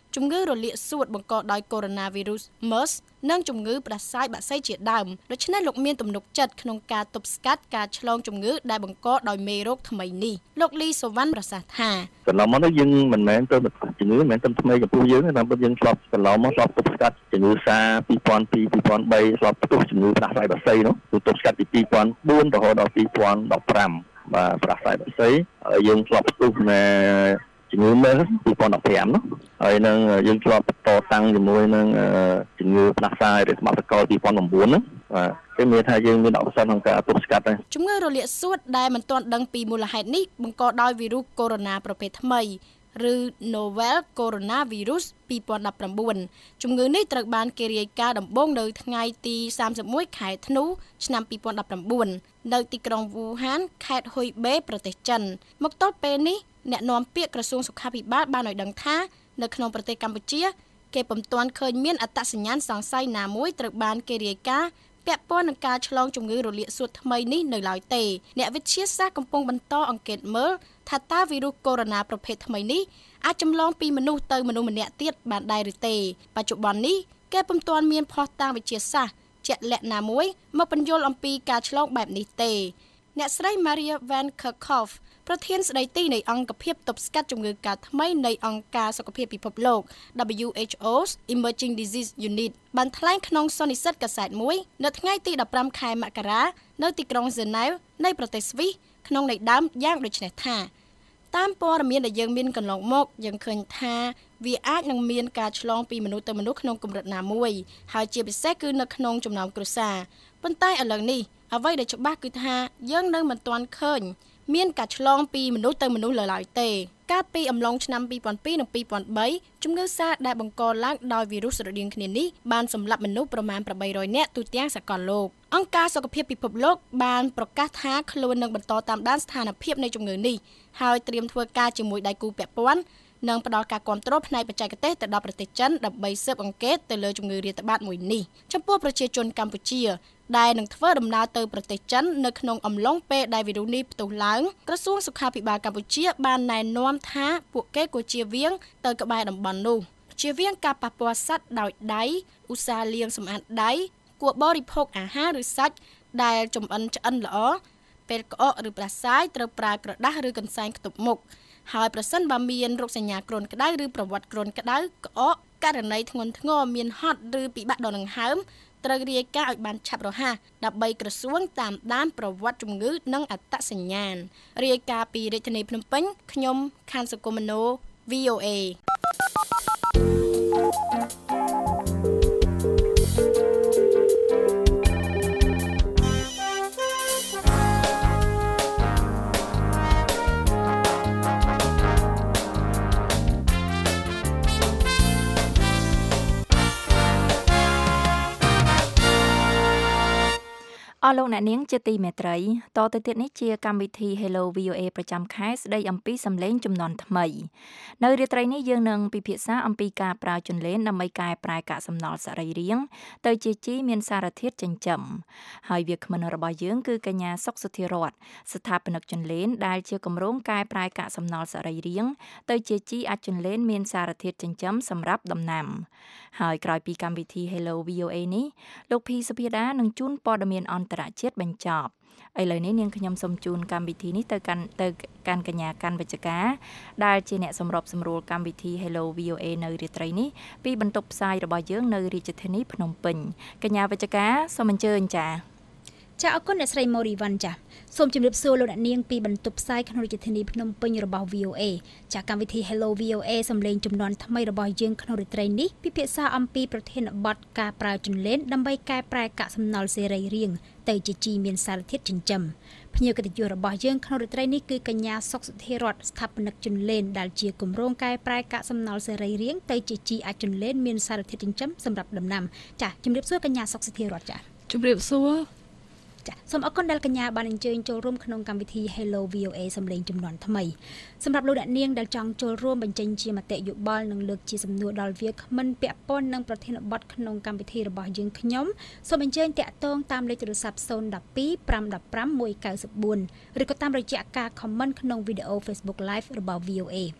[SPEAKER 10] ជំងឺរលាកសួតបង្កដោយ Coronavirus MERS និងជំងឺផ្ដាសាយបាក់សីជាដើមដូច្នេះលោកមានទំនុកចិត្តក្នុងការទប់ស្កាត់ការឆ្លងជំងឺដែលបង្កដោយមេរោគថ្មីនេះលោកលីសវណ្ណប្រសាសន៍ថា
[SPEAKER 11] កន្លងមកនេះយើងមិនមែនទៅជំងឺមិនមែនទៅថ្មីចំពោះយើងទេតាមពិតយើងធ្លាប់កន្លងមកធ្លាប់ទប់ស្កាត់ជំងឺសាពីរពាន់ពីរ ពីរពាន់បីធ្លាប់ផ្ទុះជំងឺផ្ដាសាយបាក់សីនោះគឺទប់ស្កាត់ពីពីរពាន់បួនរហូតដល់ពីរពាន់ដប់ប្រាំបាទផ្ដាសាយបាក់សីយើងធ្លាប់ផ្ទុះនៅជំងឺMERSពីរពាន់ដប់ប្រាំនោះហើយនឹងយើងធ្លាប់តតាំងជាមួយនឹងជំងឺផ្ដាសាយឬស្មាតកលពីរពាន់៩ហ្នឹងបាទគេមានថាយើងមានអបសិនក្នុងការទប់ស្កាត់ដែរ
[SPEAKER 10] ជំងឺរលាកសួតដែលមិនទាន់ដឹងពីមូលហេតុនេះបង្កដោយវីរុសកូវីដ -ដិប ប្រភេទថ្មីឬ Novel Coronavirus ពីរពាន់ដប់ប្រាំបួនជំងឺនេះត្រូវបានគេរាយការណ៍ដំបូងនៅថ្ងៃទីសាមសិបមួយខែធ្នូឆ្នាំពីរពាន់ដប់ប្រាំបួននៅទីក្រុងវូហានខេត្តហ៊ុយបេប្រទេសចិនមកទល់ពេលនេះអ្នកនាំពាក្យក្រសួងសុខាភិបាលបានឲ្យដឹងថានៅក្នុងប្រទេសកម្ពុជាគេពុំទាន់ឃើញមានអត្តសញ្ញាណសង្ស័យណាមួយត្រូវបានគេរាយការណ៍ពាក់ព័ន្ធនឹងការឆ្លងជំងឺរលាកសួតថ្មីនេះនៅឡើយទេអ្នកវិទ្យាសាស្ត្រកំពុងបន្តអង្កេតមើលថាតើវីរុសកូវីដ -ដិប ប្រភេទថ្មីនេះអាចចម្លងពីមនុស្សទៅមនុស្សម្នាក់ទៀតបានដែរឬទេបច្ចុប្បន្ននេះគេពុំទាន់មានភស្តុតាងវិទ្យាសាស្ត្រជាក់លាក់ណាមួយមកបញ្យល់អំពីការឆ្លងបែបនេះទេអ្នកស្រី Maria Van Kerkhove ប្រធានស្ដីទីនៃអង្គភាពទប់ស្កាត់ជំងឺកាលថ្មីនៃអង្គការសុខភាពពិភពលោក W H O's Emerging Disease Unit បានថ្លែងក្នុងសន្និសីទកាសែតមួយនៅថ្ងៃទីដប់ប្រាំខែមករានៅទីក្រុង Geneva នៃប្រទេសស្វីសក្នុងន័យដើមយ៉ាងដូចនេះថាតាមព័ត៌មានដែលយើងមានកន្លងមកយើងឃើញថាវាអាចនឹងមានការឆ្លងពីមនុស្សទៅមនុស្សក្នុងកម្រិតណាមួយហើយជាពិសេសគឺនៅក្នុងចំណោមគ្រួសារប៉ុន្តែឥឡូវនេះអ្វីដែលច្បាស់គឺថាយើងនៅមិនទាន់ឃើញមានការឆ្លងពីមនុស្សទៅមនុស្សឡើយទេកាលពីអំឡុងឆ្នាំពីរពាន់ពីរនិងពីរពាន់បីជំងឺសាដែលបង្កឡើងដោយវីរុសស្រដៀងគ្នានេះបានសម្លាប់មនុស្សប្រមាណប្រាំបីរយនាក់ទូទាំងសកលលោកអង្គការសុខភាពពិភពលោកបានប្រកាសថាខ្លួននឹងបន្តតាមដានស្ថានភាពនៃជំងឺនេះហើយត្រៀមធ្វើការជាមួយដៃគូពាក់ព័ន្ធនិងផ្ដល់ការគាំទ្រផ្នែកបច្ចេកទេសទៅដល់ប្រទេសចិនដើម្បីស៊ើបអង្កេតទៅលើជំងឺរាតត្បាតមួយនេះចំពោះប្រជាជនកម្ពុជាដែលនឹងធ្វើដំណើរទៅប្រទេសចិននៅក្នុងអំឡុងពេលដែលវីរុសនេះផ្ទុះឡើងក្រសួងសុខាភិបាលកម្ពុជាបានណែនាំថាពួកគេគួរជៀសវាងទៅក្បែរតំបន់នោះជៀសវាងការប៉ះពាល់សត្វដោយដៃឧស្សាហ៍លាងសម្អាតដៃគួរបរិភោគអាហារឬសាច់ដែលចម្អិនឆ្អិនល្អពេលក្អកឬផ្ដាសាយត្រូវប្រើក្រដាសឬកន្សែងខ្ទប់មុខហើយប្រសិនបើមានរោគសញ្ញាគ្រុនក្តៅឬប្រវត្តិគ្រុនក្តៅក្អកករណីធ្ងន់ធ្ងរមានហត់ឬពិបាកដកដង្ហើមត្រូវរាយការណ៍ឲ្យបានឆាប់រហ័សដើម្បីក្រសួងតាមដានប្រវត្តិជំងឺនិងអត្តសញ្ញាណរាយការណ៍ពីរាជធានីភ្នំពេញខ្ញុំខាន់សុគមនោ V O A
[SPEAKER 3] អស់លោកអ្នកនាងជាទីមេត្រីតទៅទៀតនេះជាកម្មវិធី Hello វី អូ เอ ប្រចាំខែស្ដីអំពីសម្លេងជំនាន់ថ្មីនៅរាត្រីនេះយើងនឹងពិភាក្សាអំពីការប្រើជន្លេនដើម្បីកែប្រែកាកសំណល់សរីរាង្គទៅជាជីមានសារធាតុចិញ្ចឹមហើយវាគ្មិនរបស់យើងគឺកញ្ញាសុកសុធារតស្ថាបនិកជន្លេនដែលជាគម្រោងកែប្រែកាកសំណល់សរីរាង្គទៅជាជីអាចជន្លេនមានសារធាតុចិញ្ចឹមសម្រាប់ដំណាំហើយក្រោយពីកម្មវិធី Hello វី អូ เอ នេះលោកភីសុភាដានឹងជូនព័ត៌មានអន្តរជាតិបញ្ចប់ឥឡូវនេះនាងខ្ញុំសូមជូនកម្មវិធីនេះទៅកាន់ទៅកាន់កញ្ញាកាន់វិជ្ជការដែលជាអ្នកសម្របសម្រួលកម្មវិធី Hello វី អូ เอ នៅរាត្រីនេះពីបន្ទប់ផ្សាយរបស់យើងនៅរាជធានីភ្នំពេញកញ្ញាវិជ្ជការសូមអញ្ជើញចា៎
[SPEAKER 6] ចាអរគុណអ្នកស្រី Mori Van ចាសូមជម្រាបសួរលោកអ្នកនាងពីបន្ទប់ផ្សាយក្នុងរាជធានីភ្នំពេញរបស់ វី អូ เอ ចាកម្មវិធី Hello វី អូ เอ សំឡេងចំនួនថ្មីរបស់យើងក្នុងរាត្រីនេះពិភាក្សាអំពីប្រធានបទការប្រើជន្លេនដើម្បីកែប្រែកាកសំណល់សរីរាង្គទៅជាជីមានសារធាតុចិញ្ចឹមភ្ញៀវកិត្តិយសរបស់យើងក្នុងរាត្រីនេះគឺកញ្ញាសុកសុធារតស្ថាបនិកជន្លេនដែលជាគម្រោងកែប្រែកាកសំណល់សរីរាង្គទៅជាជីអាចជន្លេនមានសារធាតុចិញ្ចឹមសម្រាប់ដំណាំចាជម្រាបសួរកញ្ញាសុកសុធារតចា
[SPEAKER 12] ជម្រាបសួរ
[SPEAKER 6] ចាសូមអរគុណដែលកញ្ញាបានអញ្ជើញចូលរួមក្នុងកម្មវិធី Hello វី អូ เอ សំឡេងចំនួនថ្មីសម្រាប់លោកអ្នកនាងដែលចង់ចូលរួមបញ្ចេញជាមតិយោបល់និងលើកជាសំណួរដល់វាគ្មិនពាក់ព័ន្ធនឹងប្រធានបទក្នុងកម្មវិធីរបស់យើងខ្ញុំសូមអញ្ជើញតាក់ទងតាមលេខទូរស័ព្ទ ศูนย์ หนึ่ง ពីរ ห้า หนึ่ง ห้า หนึ่ง เก้า สี่ ឬក៏តាមរយៈការ comment ក្នុងវីដេអូ Facebook Live របស់ វី អូ เอ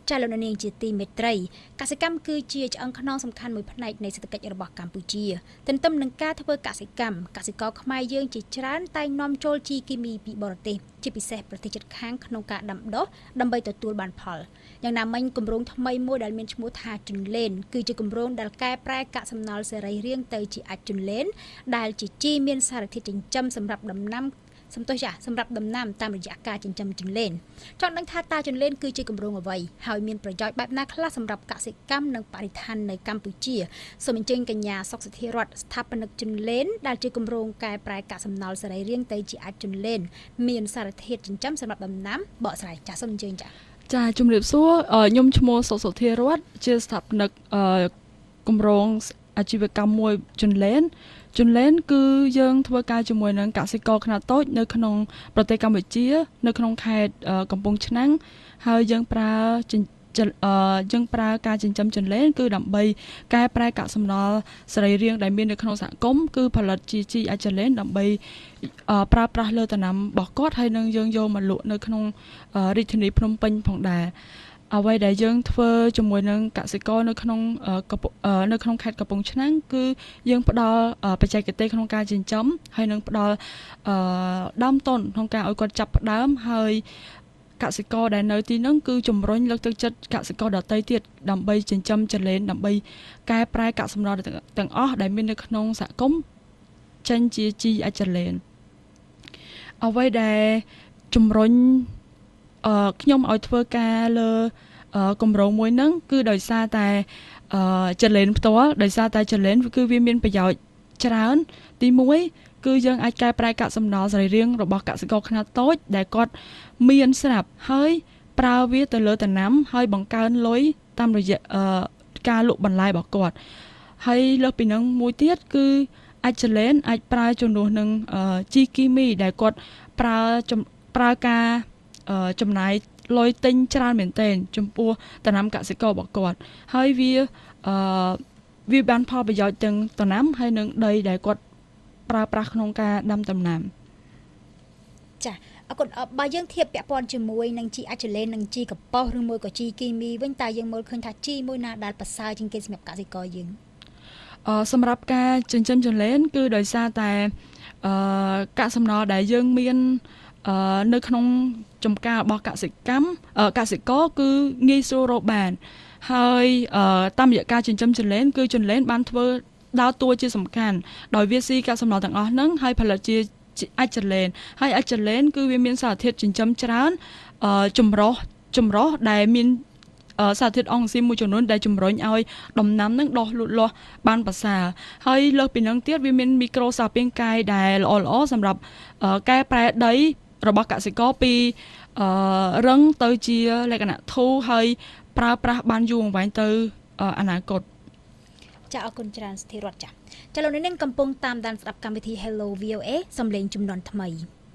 [SPEAKER 6] ចាលោកនាងជាទីមេត្រីកសិកម្មគឺជាឆ្អឹងខ្នងសំខាន់មួយផ្នែកនៃសេដ្ឋកិច្ចរបស់កម្ពុជាទន្ទឹមនឹងការធ្វើកសិកម្មកសិករខ្មែរយើងជាច្រើនតែងនាំចូលជីគីមីពីបរទេសជាពិសេសប្រទេសជិតខាងក្នុងការដាំដុះដើម្បីទទួលបានផលយ៉ាងណាមិញគម្រោងថ្មីមួយដែលមានឈ្មោះថាជន្លេនគឺជាគម្រោងដែលកែប្រែកាកសំណល់សរីរាង្គទៅជាអាចជន្លេនដែលជាជីមានសារធាតុចិញ្ចឹមសម្រាប់ដំណាំសំទោសចាសម្រាប់ដំណាំតាមរយៈការចិញ្ចឹមជន្លេនចង់ដឹងថាតើជន្លេនគឺជាគម្រោងអ្វីហើយមានប្រយោជន៍បែបណាខ្លះសម្រាប់កសិកម្មនិងបរិស្ថាននៅកម្ពុជាសូមអញ្ជើញកញ្ញាសុកសិទ្ធិរតស្ថាបនិកជន្លេនដែលជាគម្រោងកែប្រែកាកសំណល់សរីរាង្គទៅជាអាចជន្លេនមានសារធាតុចិញ្ចឹមសម្រាប់ដំណាំបកស្រាយចាសូមអញ្ជើញចា
[SPEAKER 12] ចាជំរាបសួរខ្ញុំឈ្មោះសុកសុធារតជាស្ថាបនិកគម្រោងអាជីវកម្មមួយជន្លេនជន្លេនគឺយើងធ្វើការជាមួយនឹងកសិករខ្នាតតូចនៅក្នុងប្រទេសកម្ពុជានៅក្នុងខេត្តកំពង់ឆ្នាំងហើយយើងប្រើយើងប្រើការចិញ្ចឹមជន្លេនគឺដើម្បីកែប្រែកាកសំណល់សរីរាង្គដែលមាននៅក្នុងសហគមន៍គឺផលិតជាជីអាចជន្លេនដើម្បីប្រើប្រាស់លើដំណាំរបស់គាត់ហើយនឹងយើងយកមកលក់នៅក្នុងរាជធានីភ្នំពេញផងដែរអ្វីដែលយើងធ្វើជាមួយនឹងកសិករនៅក្នុងនៅក្នុងខេត្តកំពង់ឆ្នាំងគឺយើងផ្ដល់បច្ចេកទេសក្នុងការចិញ្ចឹមហើយនឹងផ្ដល់ដើមទុនក្នុងការឲ្យគាត់ចាប់ផ្ដើមហើយកសិករដែលនៅទីនោះគឺជំរុញលើកទឹកចិត្តកសិករដទៃទៀតដើម្បីចិញ្ចឹមចន្លេនដើម្បីកែប្រែកាកសំណល់ទាំងអស់ដែលមាននៅក្នុងសហគមន៍ចេញជាជីអាចចន្លេនអ្វីដែលជំរុញអឺខ្ញុំឲ្យធ្វើការលើគម្រោងមួយហ្នឹងគឺដោយសារតែអឺចន្លេនផ្ទាល់ដោយសារតែចន្លេនគឺវាមានប្រយោជន៍ច្រើនទីមួយគឺយើងអាចកែប្រែកាកសំណល់សរីរាង្គរបស់កសិករខ្នាតតូចដែលគាត់មានស្រាប់ហើយប្រើវាទៅលើដំណាំហើយបង្កើនលុយតាមរយៈការលក់បន្លែរបស់គាត់ហើយលើសពីនឹងមួយទៀតគឺអាចចន្លេនអាចប្រើជំនួសនឹងជីគីមីដែលគាត់ប្រើប្រើការចំណាយលុយទិញច្រើនមែនទែនចំពោះដំណាំកសិកររបស់គាត់ហើយវាអឺវាបានផលប្រយោជន៍ទាំងដំណាំហើយនឹងដីដែលគាត់ប្រើប្រាស់ក្នុងការដាំដំណាំ
[SPEAKER 6] ចាអរគុណបើយើងធៀបពាក់ព័ន្ធជាមួយនឹងជីអាចលេននិងជីកប៉ោះឬមួយក៏ជីគីមីវិញតើយើងមើលឃើញថាជីមួយណាដែលប្រសើរជាងគេសម្រាប់កសិករយើង
[SPEAKER 12] អឺសម្រាប់ការចិញ្ចឹមចន្លេនគឺដោយសារតែអឺកាកសំណល់ដែលយើងមានអឺនៅក្នុងចំការរបស់កសិកម្មកសិករគឺងាយស្រួលរកបានហើយតាមរយៈការចិញ្ចឹមចន្លេនគឺចន្លេនបានធ្វើដើរតួជាសំខាន់ដោយវាស៊ីកាកសំណល់ទាំងអស់ហ្នឹងហើយផលិតជាអាចចន្លេនហើយអាចចន្លេនគឺវាមានសារធាតុចិញ្ចឹមច្រើនចម្រុះចម្រុះដែលមានសារធាតុអង់ស៊ីមមួយចំនួនដែលជំរុញឲ្យដំណាំនឹងដុះលូតលាស់បានប្រសើរហើយលើសពីនឹងទៀតវាមានមីក្រូសារពាង្គកាយដែលល្អល្អសម្រាប់កែប្រែដីរបស់កសិករពីរឹងទៅជាលក្ខណៈធូរហើយប្រើប្រាស់បានយូរអង្វែងទៅអនាគត
[SPEAKER 6] ចាអរគុណច្រើនស្ថិររតចាចាលោកនាងកំពុងតាមដានស្ដាប់កម្មវិធី Hello វី អូ เอ សំឡេងជំនាន់ថ្មី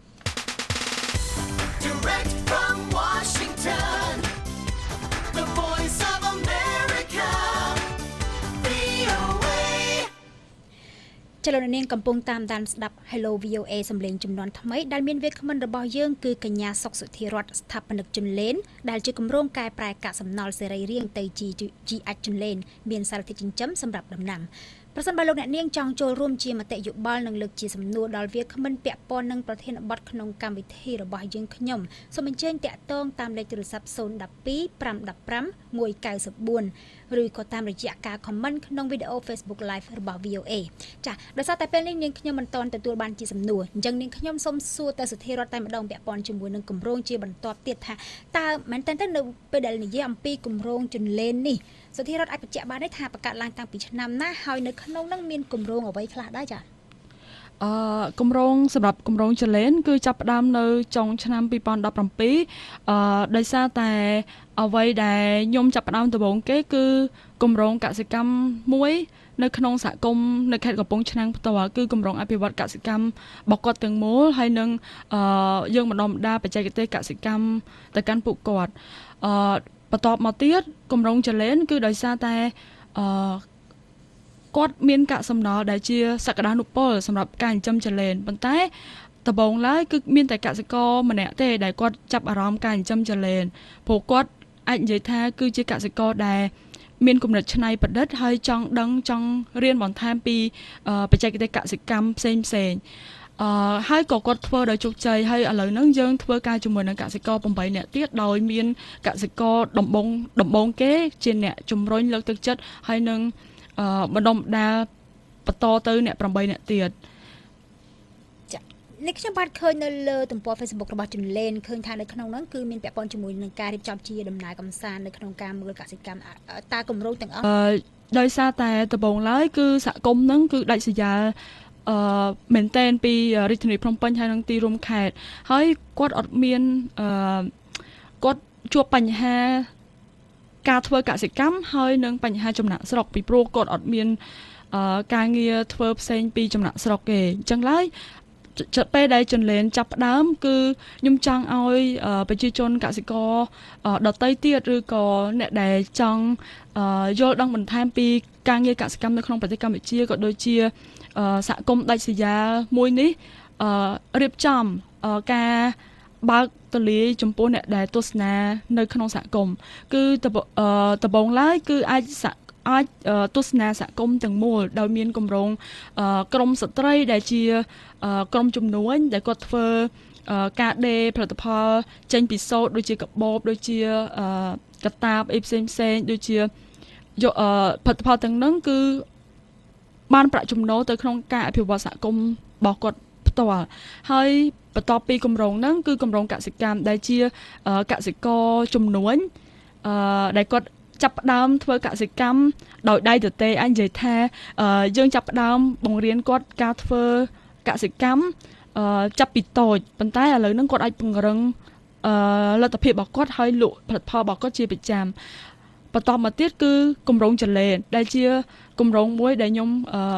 [SPEAKER 2] Direct from Washington The Voice of America វី អូ เอ
[SPEAKER 6] ចលនានាងកំពុងតាមដានស្ដាប់ Hello វី អូ เอ សំឡេងជំនាន់ថ្មីដែលមានវាគ្មិនរបស់យើងគឺកញ្ញាសុកសុធារតស្ថាបនិកជន្លេនដែលជាគម្រោងកែប្រែកាកសំណល់សរីរាង្គទៅជាជីអាចជន្លេនមានសារធាតុចិញ្ចឹមសម្រាប់ដំណាំប្រសិនបើលោកអ្នកនាងចង់ចូលរួមជាមតិយោបល់និងលើកជាសំណួរដល់វាគ្មិនពាក់ព័ន្ធនឹងប្រធានបទក្នុងកម្មវិធីរបស់យើងខ្ញុំសូមអញ្ជើញតាក់ទងតាមលេខទូរស័ព្ទศูนย์ một hai 5 1 5 một chín bốnឬក៏តាមរយៈការ comment ក្នុងវីដេអូ Facebook Live របស់ វី អូ เอ ចាដោយសារតែពេលនេះនាងខ្ញុំមិនទាន់ទទួលបានជាសំណួរអញ្ចឹងនាងខ្ញុំសូមសួរទៅសុធារតតែម្ដងពាក់ព័ន្ធជាមួយនឹងគម្រោងជាបន្តទៀតថាតើមែនតើនៅពេលដែលនិយាយអំពីគម្រោងជន្លេននេះសុធារតអាចបញ្ជាក់បានទេថាបង្កើតឡើងតាំងពីឆ្នាំណាហើយនៅក្នុងនោះមានគម្រោងអ្វីខ្លះដែរចា
[SPEAKER 12] អឺគម្រោងសម្រាប់គម្រោងចន្លេនគឺចាប់ផ្ដើមនៅចុងឆ្នាំពីរពាន់ដប់ប្រាំពីរអឺដោយសារតែអ្វីដែលខ្ញុំចាប់ផ្ដើមដំបូងគេគឺគម្រោងកសិកម្មមួយនៅក្នុងសហគមន៍នៅខេត្តកំពង់ឆ្នាំងផ្ទាល់គឺគម្រោងអភិវឌ្ឍកសិកម្មរបស់គាត់ទាំងមូលហើយនឹងអឺយើងបណ្ដុំបណ្ដាបច្ចេកទេសកសិកម្មទៅកាន់ពួកគាត់អឺបន្ទាប់មកទៀតគម្រោងចន្លេនគឺដោយសារតែអឺគាត់មានកាកសំណល់ដែលជាសក្តានុពលសម្រាប់ការចិញ្ចឹមចន្លេនប៉ុន្តែដំបូងឡើយគឺមានតែកសិករម្នាក់ទេដែលគាត់ចាប់អារម្មណ៍ការចិញ្ចឹមចន្លេនព្រោះគាត់អាចនិយាយថាគឺជាកសិករដែលមានគំនិតច្នៃប្រឌិតហើយចង់ដឹងចង់រៀនបន្ថែមពីបច្ចេកទេសកសិកម្មផ្សេងផ្សេងអឺហើយក៏គាត់ធ្វើដោយជោគជ័យហើយឥឡូវហ្នឹងយើងធ្វើការជាមួយនឹងកសិករeightនាក់ទៀតដោយមានកសិករដំបងដំបងគេជាអ្នកជំរុញលើកទឹកចិត្តហើយនឹងអឺបណ្ដុំបណ្ដាលបន្តទៅអ្នកeightនាក់ទៀត
[SPEAKER 6] នេះខ្ញុំបានឃើញនៅលើទំព័រ Facebook របស់ជន្លែនឃើញថានៅក្នុងហ្នឹងគឺមានពាក់ព័ន្ធជាមួយនឹងការរៀបចំជាដំណើរកម្សាន្តនៅក្នុងការមើលកសិកម្មតើគម្រោងទាំងអស់
[SPEAKER 12] ដោយសារតែដំបូងឡើយគឺសហគមន៍ហ្នឹងគឺដាច់ស្រយាលអឺមែនតែនពីរាជធានីភ្នំពេញហើយនឹងទីរួមខេត្តហើយគាត់អត់មានអឺគាត់ជួបបញ្ហាការធ្វើកសិកម្មហើយនឹងបញ្ហាចំណាក់ស្រុកពីព្រោះគាត់អត់មានអឺការងារធ្វើផ្សេងពីចំណាក់ស្រុកទេអញ្ចឹងឡើយចិត្តពេលដែលចន្លែនចាប់ផ្ដើមគឺខ្ញុំចង់ឲ្យប្រជាជនកសិករដទៃទៀតឬក៏អ្នកដែលចង់យល់ដឹងបន្ថែមពីការងារកសិកម្មនៅក្នុងប្រទេសកម្ពុជាក៏ដូចជាសហគមន៍ដាច់ស្រយាលមួយនេះរៀបចំការបើកទលាយចំពោះអ្នកដែលទស្សនានៅក្នុងសហគមន៍គឺដំបូងឡើយគឺអាចអាចទស្សនាសហគមន៍ទាំងមូលដោយមានគម្រោងក្រមស្ត្រីដែលជាក្រមជំនួញដែលគាត់ធ្វើការដេរផលិតផលចេញពីសូត្រដូចជាកាបូបដូចជាកតាបអីផ្សេងផ្សេងដូចជាយកផលិតផលទាំងហ្នឹងគឺបានប្រាក់ចំណូលទៅក្នុងការអភិវឌ្ឍសហគមន៍របស់គាត់ផ្ទាល់ហើយបន្ទាប់ពីគម្រោងហ្នឹងគឺគម្រោងកសិកម្មដែលជាកសិករជំនួញដែលគាត់ចាប់ផ្ដើមធ្វើកសិកម្មដោយដៃទទេអញនិយាយថាយើងចាប់ផ្ដើមបង្រៀនគាត់ការធ្វើកសិកម្មចាប់ពីតូចប៉ុន្តែឥឡូវហ្នឹងគាត់អាចពង្រឹងលទ្ធភាពរបស់គាត់ហើយលក់ផលិតផលរបស់គាត់ជាប្រចាំបន្តមកទៀតគឺគម្រោងចលែនដែលជាគម្រោងមួយដែលខ្ញុំ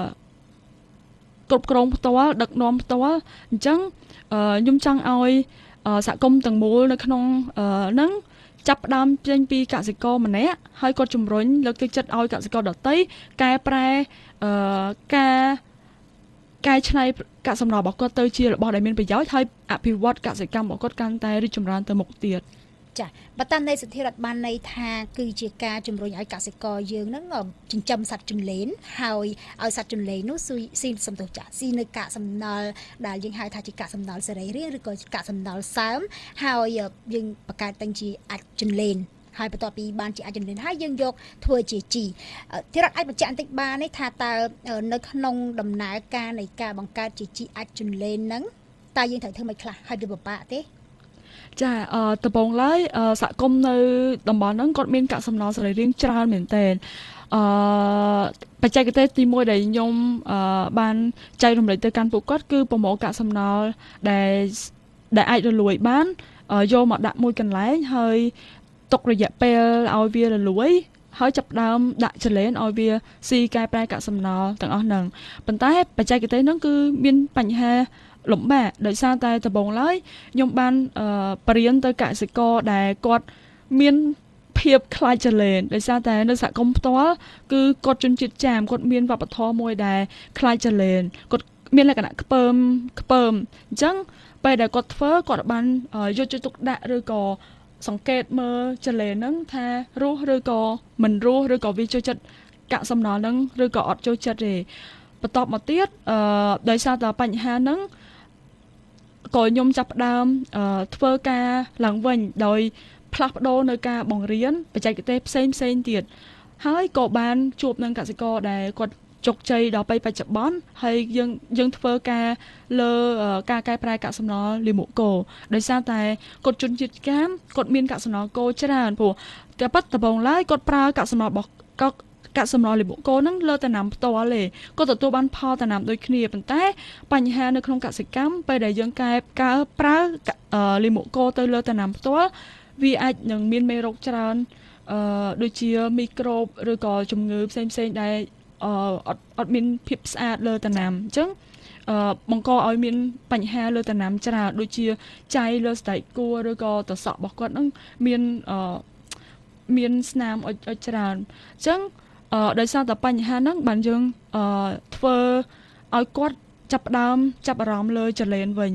[SPEAKER 12] គ្រប់គ្រងផ្ទាល់ដឹកនាំផ្ទាល់អញ្ចឹងខ្ញុំចង់ឲ្យសហគមន៍ទាំងមូលនៅក្នុងហ្នឹងចាប់ផ្ដើមចេញពីកសិករម្នាក់ហើយគាត់ជំរុញលើកទឹកចិត្តឲ្យកសិករដទៃកែប្រែអឺការកែច្នៃកាកសំណល់របស់គាត់ទៅជារបស់ដែលមានប្រយោជន៍ហើយអភិវឌ្ឍកសិកម្មរបស់គាត់កាន់តែរីកចម្រើនទៅមុខទៀត
[SPEAKER 6] ចាបតន័យសុធិរដ្ឋបានន័យថាគឺជាការជំរុញឲ្យកសិករយើងហ្នឹងចិញ្ចឹមសត្វជន្លែនហើយឲ្យសត្វជន្លែននោះស៊ីសំទោសចាស៊ីនៅកាកសំណល់ដែលយើងហៅថាជាកាកសំណល់សរីរាង្គឬក៏កាកសំណល់សើមហើយយើងបង្កើតទាំងជាអាចជន្លែនហើយបន្ទាប់ពីបានជាអាចជន្លែនហើយយើងយកធ្វើជាជីទីរដ្ឋអាចបញ្ជាក់បន្តិចបានទេថាតើនៅក្នុងដំណើរការនៃការបង្កើតជាជីអាចជន្លែនហ្នឹងតើយើងត្រូវធ្វើមិនខ្លះហើយវាពិបាកទេ
[SPEAKER 12] ចាអឺដំបូងឡើយសហគមន៍នៅតំបន់ហ្នឹងគាត់មានកាកសំណល់សរីរាង្គច្រើនមែនទែនអឺបច្ចេកទេសទីមួយដែលខ្ញុំអឺបានចែករំលែកទៅកាន់ពួកគាត់គឺប្រមូលកាកសំណល់ដែលដែលអាចរលួយបានយកមកដាក់មួយកន្លែងហើយទុករយៈពេលឲ្យវារលួយហើយចាប់ផ្ដើមដាក់ចលែនឲ្យវាស៊ីកែប្រែកាកសំណល់ទាំងអស់ហ្នឹងប៉ុន្តែបច្ចេកទេសហ្នឹងគឺមានបញ្ហាលំបាកដោយសារតែដំបូងឡើយខ្ញុំបានបរៀនទៅកសិករដែលគាត់មានភាពខ្លាចចលែនដោយសារតែនៅសហគមន៍ផ្ទាល់គឺគាត់ជនជាតិចាមគាត់មានវប្បធម៌មួយដែលខ្លាចចលែនគាត់មានលក្ខណៈខ្ពើមខ្ពើមអញ្ចឹងពេលដែលគាត់ធ្វើគាត់បានយកចិត្តទុកដាក់ឬក៏សង្កេតមើលចលែនហ្នឹងថារស់ឬក៏មិនរស់ឬក៏វាចូលចិត្តកាកសំណល់ហ្នឹងឬក៏អត់ចូលចិត្តទេបន្ទាប់មកទៀតអឺដោយសារតែបញ្ហាហ្នឹងក៏ខ្ញុំចាប់ផ្ដើមធ្វើការឡើងវិញដោយផ្លាស់ប្ដូរនៅការបង្រៀនបច្ចេកទេសផ្សេងផ្សេងទៀតហើយក៏បានជួបនឹងកសិករដែលគាត់ជោគជ័យដល់ពេលបច្ចុប្បន្នហើយយើងយើងធ្វើការលើការកែប្រែកាកសំណល់លាមកគោដោយសារតែគាត់ជនជាតិចាមគាត់មានកាកសំណល់គោច្រើនព្រោះតែប៉ាត់ដំបងឡើយគាត់ប្រើកាកសំណល់របស់គាត់កាកសំណល់លាមកគោហ្នឹងលើតំណាំផ្ទាល់ទេគាត់ទទួលបានផលតំណាំដូចគ្នាប៉ុន្តែបញ្ហានៅក្នុងកសិកម្មពេលដែលយើងកែកើប្រើលាមកគោទៅលើតំណាំផ្ទាល់វាអាចនឹងមានមេរោគច្រើនអឺដូចជាមីក្រូបឬក៏ជំងឺផ្សេងផ្សេងដែលអឺអត់អត់មានភាពស្អាតលើតំណាំអញ្ចឹងអឺបង្កឲ្យមានបញ្ហាលើតំណាំច្រើនដូចជាចៃលើស្បែកគួរឬក៏តសក់របស់គាត់ហ្នឹងមានអឺមានស្នាមអុចអុចច្រើនអញ្ចឹងអឺដោយសារតែបញ្ហាហ្នឹងបានយើងអឺធ្វើឲ្យគាត់ចាប់ផ្ដើមចាប់អារម្មណ៍លើចលែនវិញ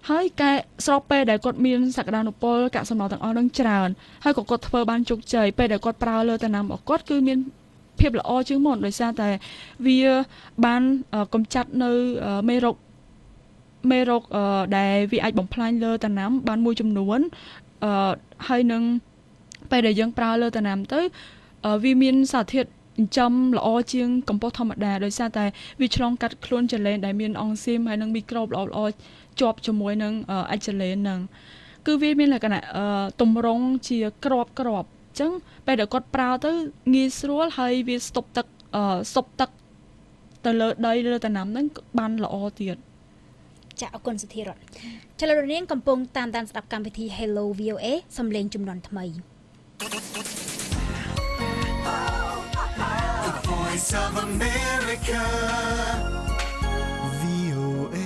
[SPEAKER 12] ហើយកែស្របពេលដែលគាត់មានសក្តានុពលកាកសំណល់ទាំងអស់នឹងច្រើនហើយក៏គាត់ធ្វើបានជោគជ័យពេលដែលគាត់ប្រើលើដំណាំរបស់គាត់គឺមានភាពល្អជាងមុនដោយសារតែវាបានកម្ចាត់នៅមេរោគមេរោគដែលវាអាចបំផ្លាញលើដំណាំបានមួយចំនួនអឺហើយនឹងពេលដែលយើងប្រើលើដំណាំទៅវាមានសារធាតុចិញ្ចឹមល្អជាងកំប៉ុស្តធម្មតាដោយសារតែវាឆ្លងកាត់ខ្លួនចលែនដែលមានអង់ស៊ីមហើយនឹងមីក្រូបល្អល្អជាប់ជាមួយនឹងអាចចលែនហ្នឹងគឺវាមានលក្ខណៈទម្រង់ជាក្របក្របអញ្ចឹងពេលដែលគាត់ប្រើទៅងាយស្រួលហើយវាស្ទប់ទឹកស្ទប់ទឹកទៅលើដីលើដំណាំហ្នឹងបានល្អទៀត
[SPEAKER 6] ចាអរគុណសុធារតចលនានាងកំពុងតាមដានស្ដាប់កម្មវិធី Hello វី អូ เอ សំឡេងជំនាន់ថ្មី
[SPEAKER 2] The Voice of America វី អូ เอ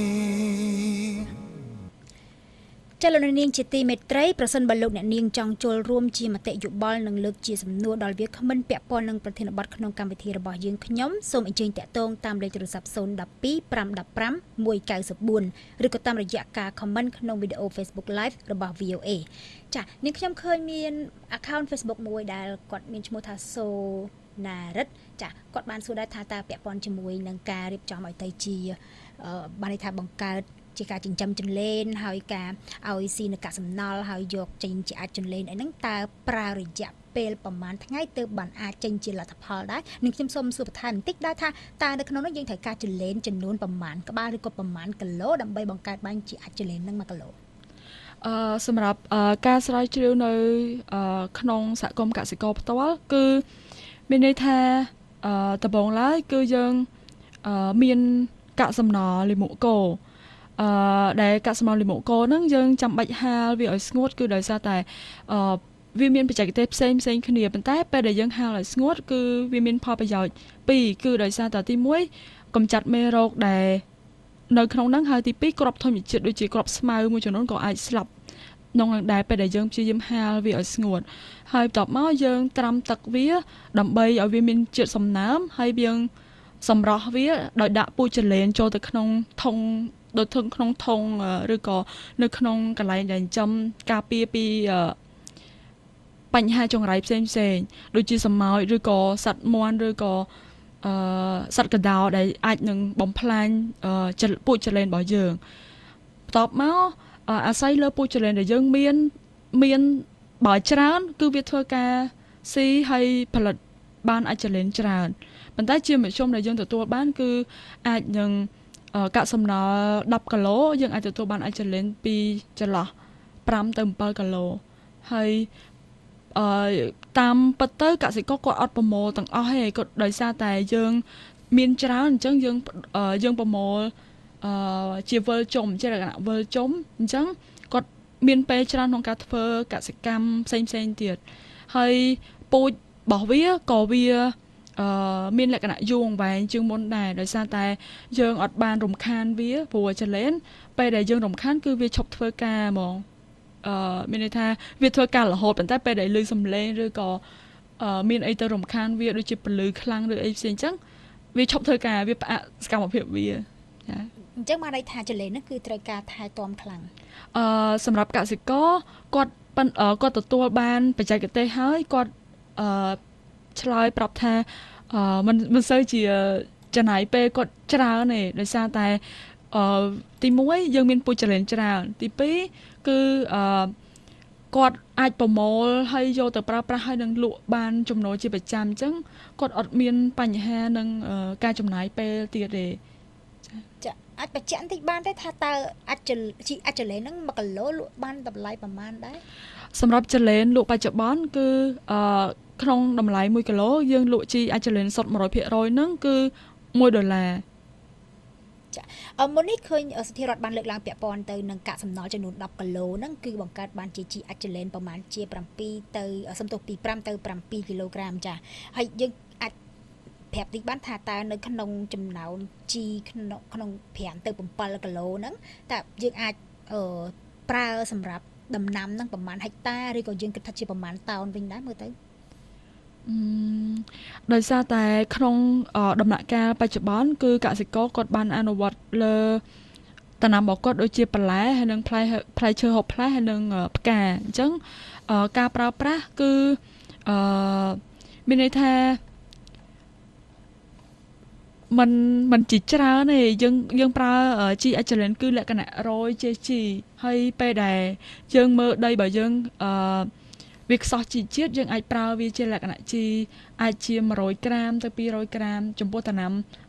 [SPEAKER 6] ចលនានាងជាទីមេត្រីប្រសិនបើលោកអ្នកនាងចង់ចូលរួមជាមតិយោបល់និងលើកជាសំណួរដល់វាគ្មិនពាក់ព័ន្ធនឹងប្រធានបទក្នុងកម្មវិធីរបស់យើងខ្ញុំសូមអញ្ជើញតាក់ទងតាមលេខទូរស័ព្ទ ศูนย์ หนึ่ง สอง ห้า หนึ่ง ห้า หนึ่ง เก้า สี่ ឬក៏តាមរយៈការ comment ក្នុងវីដេអូ Facebook Live របស់ វី អូ เอ ចានាងខ្ញុំឃើញមាន account Facebook មួយដែលគាត់មានឈ្មោះថាសូណារិតចាគាត់បានសួរដែរថាតើពាក់ព័ន្ធជាមួយនឹងការរៀបចំឲ្យទៅជាបានន័យថាបង្កើតជាការចិញ្ចឹមចន្លេនហើយការឲ្យស៊ីនៅកាកសំណល់ហើយយកចេញជាអាចចន្លេនអីហ្នឹងតើប្រើរយៈពេលប្រហែលថ្ងៃទើបបានអាចចេញជាលទ្ធផលដែរនឹងខ្ញុំសូមសួរបន្ថែមបន្តិចដែរថាតើនៅក្នុងនោះយើងត្រូវការចន្លេនចំនួនប្រមាណក្បាលឬក៏ប្រមាណគីឡូដើម្បីបង្កើតបានជាអាចចន្លេនហ្នឹងមួយគីឡូ
[SPEAKER 12] អឺសម្រាប់ការស្រាវជ្រាវនៅក្នុងសហគមន៍កសិករផ្ទាល់គឺមានន័យថាដំបូងឡើយគឺយើងមានកាកសំណល់លាមកគោអឺដែលកាកសំណល់លាមកគោហ្នឹងយើងចាំបាច់ហាលវាឲ្យស្ងួតគឺដោយសារតែអឺវាមានបច្ចេកទេសផ្សេងផ្សេងគ្នាប៉ុន្តែពេលដែលយើងហាលឲ្យស្ងួតគឺវាមានផលប្រយោជន៍ពីរគឺដោយសារតែទីមួយកម្ចាត់មេរោគដែលនៅក្នុងហ្នឹងហើយទីពីរគ្រាប់ធម្មជាតិដូចជាគ្រាប់ស្មៅមួយចំនួនក៏អាចស្លាប់ក្នុងនឹងដែរពេលដែលយើងព្យាយាមហាលវាឲ្យស្ងួតហើយបន្ទាប់មកយើងត្រាំទឹកវាដើម្បីឲ្យវាមានជាតិសំណើមហើយយើងសម្រស់វាដោយដាក់ពូជចលែនចូលទៅក្នុងធុងដូចធុងក្នុងធុងឬក៏នៅក្នុងកន្លែងដែលចិញ្ចឹមការពារពីបញ្ហាចង្រៃផ្សេងផ្សេងដូចជាសម្ោចឬក៏សត្វមាន់ឬក៏អឺសត្វកដោដែលអាចនឹងបំផ្លាញពូជចលែនរបស់យើងបន្ទាប់មកអាស្រ័យលើពូជចលែនដែលយើងមានមានបើច្រើនគឺវាធ្វើការស៊ីហើយផលិតបានអាចចលែនច្រើនប៉ុន្តែជាមធ្យមដែលយើងទទួលបានគឺអាចនឹងកាកសំណល់ដប់គីឡូយើងអាចទទួលបានអាចចលែនពីចន្លោះប្រាំទៅbảyគីឡូហើយអឺតាមពិតទៅកសិករគាត់អត់ប្រមូលទាំងអស់ទេគាត់ដោយសារតែយើងមានច្រើនអញ្ចឹងយើងយើងប្រមូលអឺជាវិលជុំជាលក្ខណៈវិលជុំអញ្ចឹងគាត់មានពេលច្រើនក្នុងការធ្វើកសិកម្មផ្សេងផ្សេងទៀតហើយពូជរបស់វាក៏វាអឺមានលក្ខណៈយូរអង្វែងជាងមុនដែរដោយសារតែយើងអត់បានរំខានវាព្រោះចលែនពេលដែលយើងរំខានគឺវាឈប់ធ្វើការហ្មងអឺមានន័យថាវាធ្វើការរហូតប៉ុន្តែពេលដែលលឺសំឡេងឬក៏អឺមានអីទៅរំខានវាដូចជាពលឺខ្លាំងឬអីផ្សេងអញ្ចឹងវាឈប់ធ្វើការវាផ្អាកសកម្មភាពវាចា
[SPEAKER 6] អញ្ចឹងបានន័យថាចលែនហ្នឹងគឺត្រូវការថែទាំខ្លាំង
[SPEAKER 12] អឺសម្រាប់កសិករគាត់គាត់ទទួលបានបច្ចេកទេសហើយគាត់អឺឆ្លើយប្រាប់ថាអឺមិនមិនសូវជាចំណាយពេលគាត់ច្រើនទេដោយសារតែអឺទីមួយយើងមានពូជចលែនច្រើនទីពីរគឺអឺគាត់អាចប្រមូលហើយយកទៅប្រើប្រាស់ហើយនឹងលក់បានចំណូលជាប្រចាំអញ្ចឹងគាត់អត់មានបញ្ហានឹងការចំណាយពេលទៀតទេ
[SPEAKER 6] ចាអាចបញ្ជាក់បន្តិចបានទេថាតើអាចជីអាចចលែនហ្នឹងមួយគីឡូលក់បានតម្លៃប្រហែលដែរ
[SPEAKER 12] សម្រាប់ចលែនលក់បច្ចុប្បន្នគឺអឺក្នុងតម្លៃមួយគីឡូយើងលក់ជីអាចចលែនសុទ្ធone hundred percent ហ្នឹងគឺoneដុល្លារ
[SPEAKER 6] ចាអមុននេះឃើញសុធារតបានលើកឡើងពាក់ព័ន្ធទៅនឹងកាកសំណល់ចំនួនtenគីឡូហ្នឹងគឺបង្កើតបានជាជីអាចចលែនប្រហែលជាsevenទៅសំទោសពីfiveទៅsevenគីឡូក្រាមចាហើយយើងអាចប្រាប់តិចបានថាតើនៅក្នុងចំណោមជីក្នុងក្នុងfiveទៅsevenគីឡូហ្នឹងតើយើងអាចអឺប្រើសម្រាប់ដំណាំហ្នឹងប្រហែលហិកតាឬក៏យើងគិតថាជាប្រហែលតោនវិញដែរមើលទៅ
[SPEAKER 12] អឺដោយសារតែក្នុងដំណាក់កាលបច្ចុប្បន្នគឺកសិករគាត់បានអនុវត្តលើតំណាំរបស់គាត់ដូចជាបន្លែហើយនិងផ្លែផ្លែឈើហូបផ្លែហើយនិងផ្កាអញ្ចឹងការប្រើប្រាស់គឺអឺមានន័យថាมันมันជីច្រើនទេយើងយើងប្រើជីអេចលេនគឺលក្ខណៈរយជាជីហើយពេលដែលយើងមើលដីបើយើងអឺវាខ្សោះជីជាតិយើងអាចប្រើវាជាលក្ខណៈជីអាចជាone hundredក្រាមទៅtwo hundredក្រាមចំពោះតំណាំ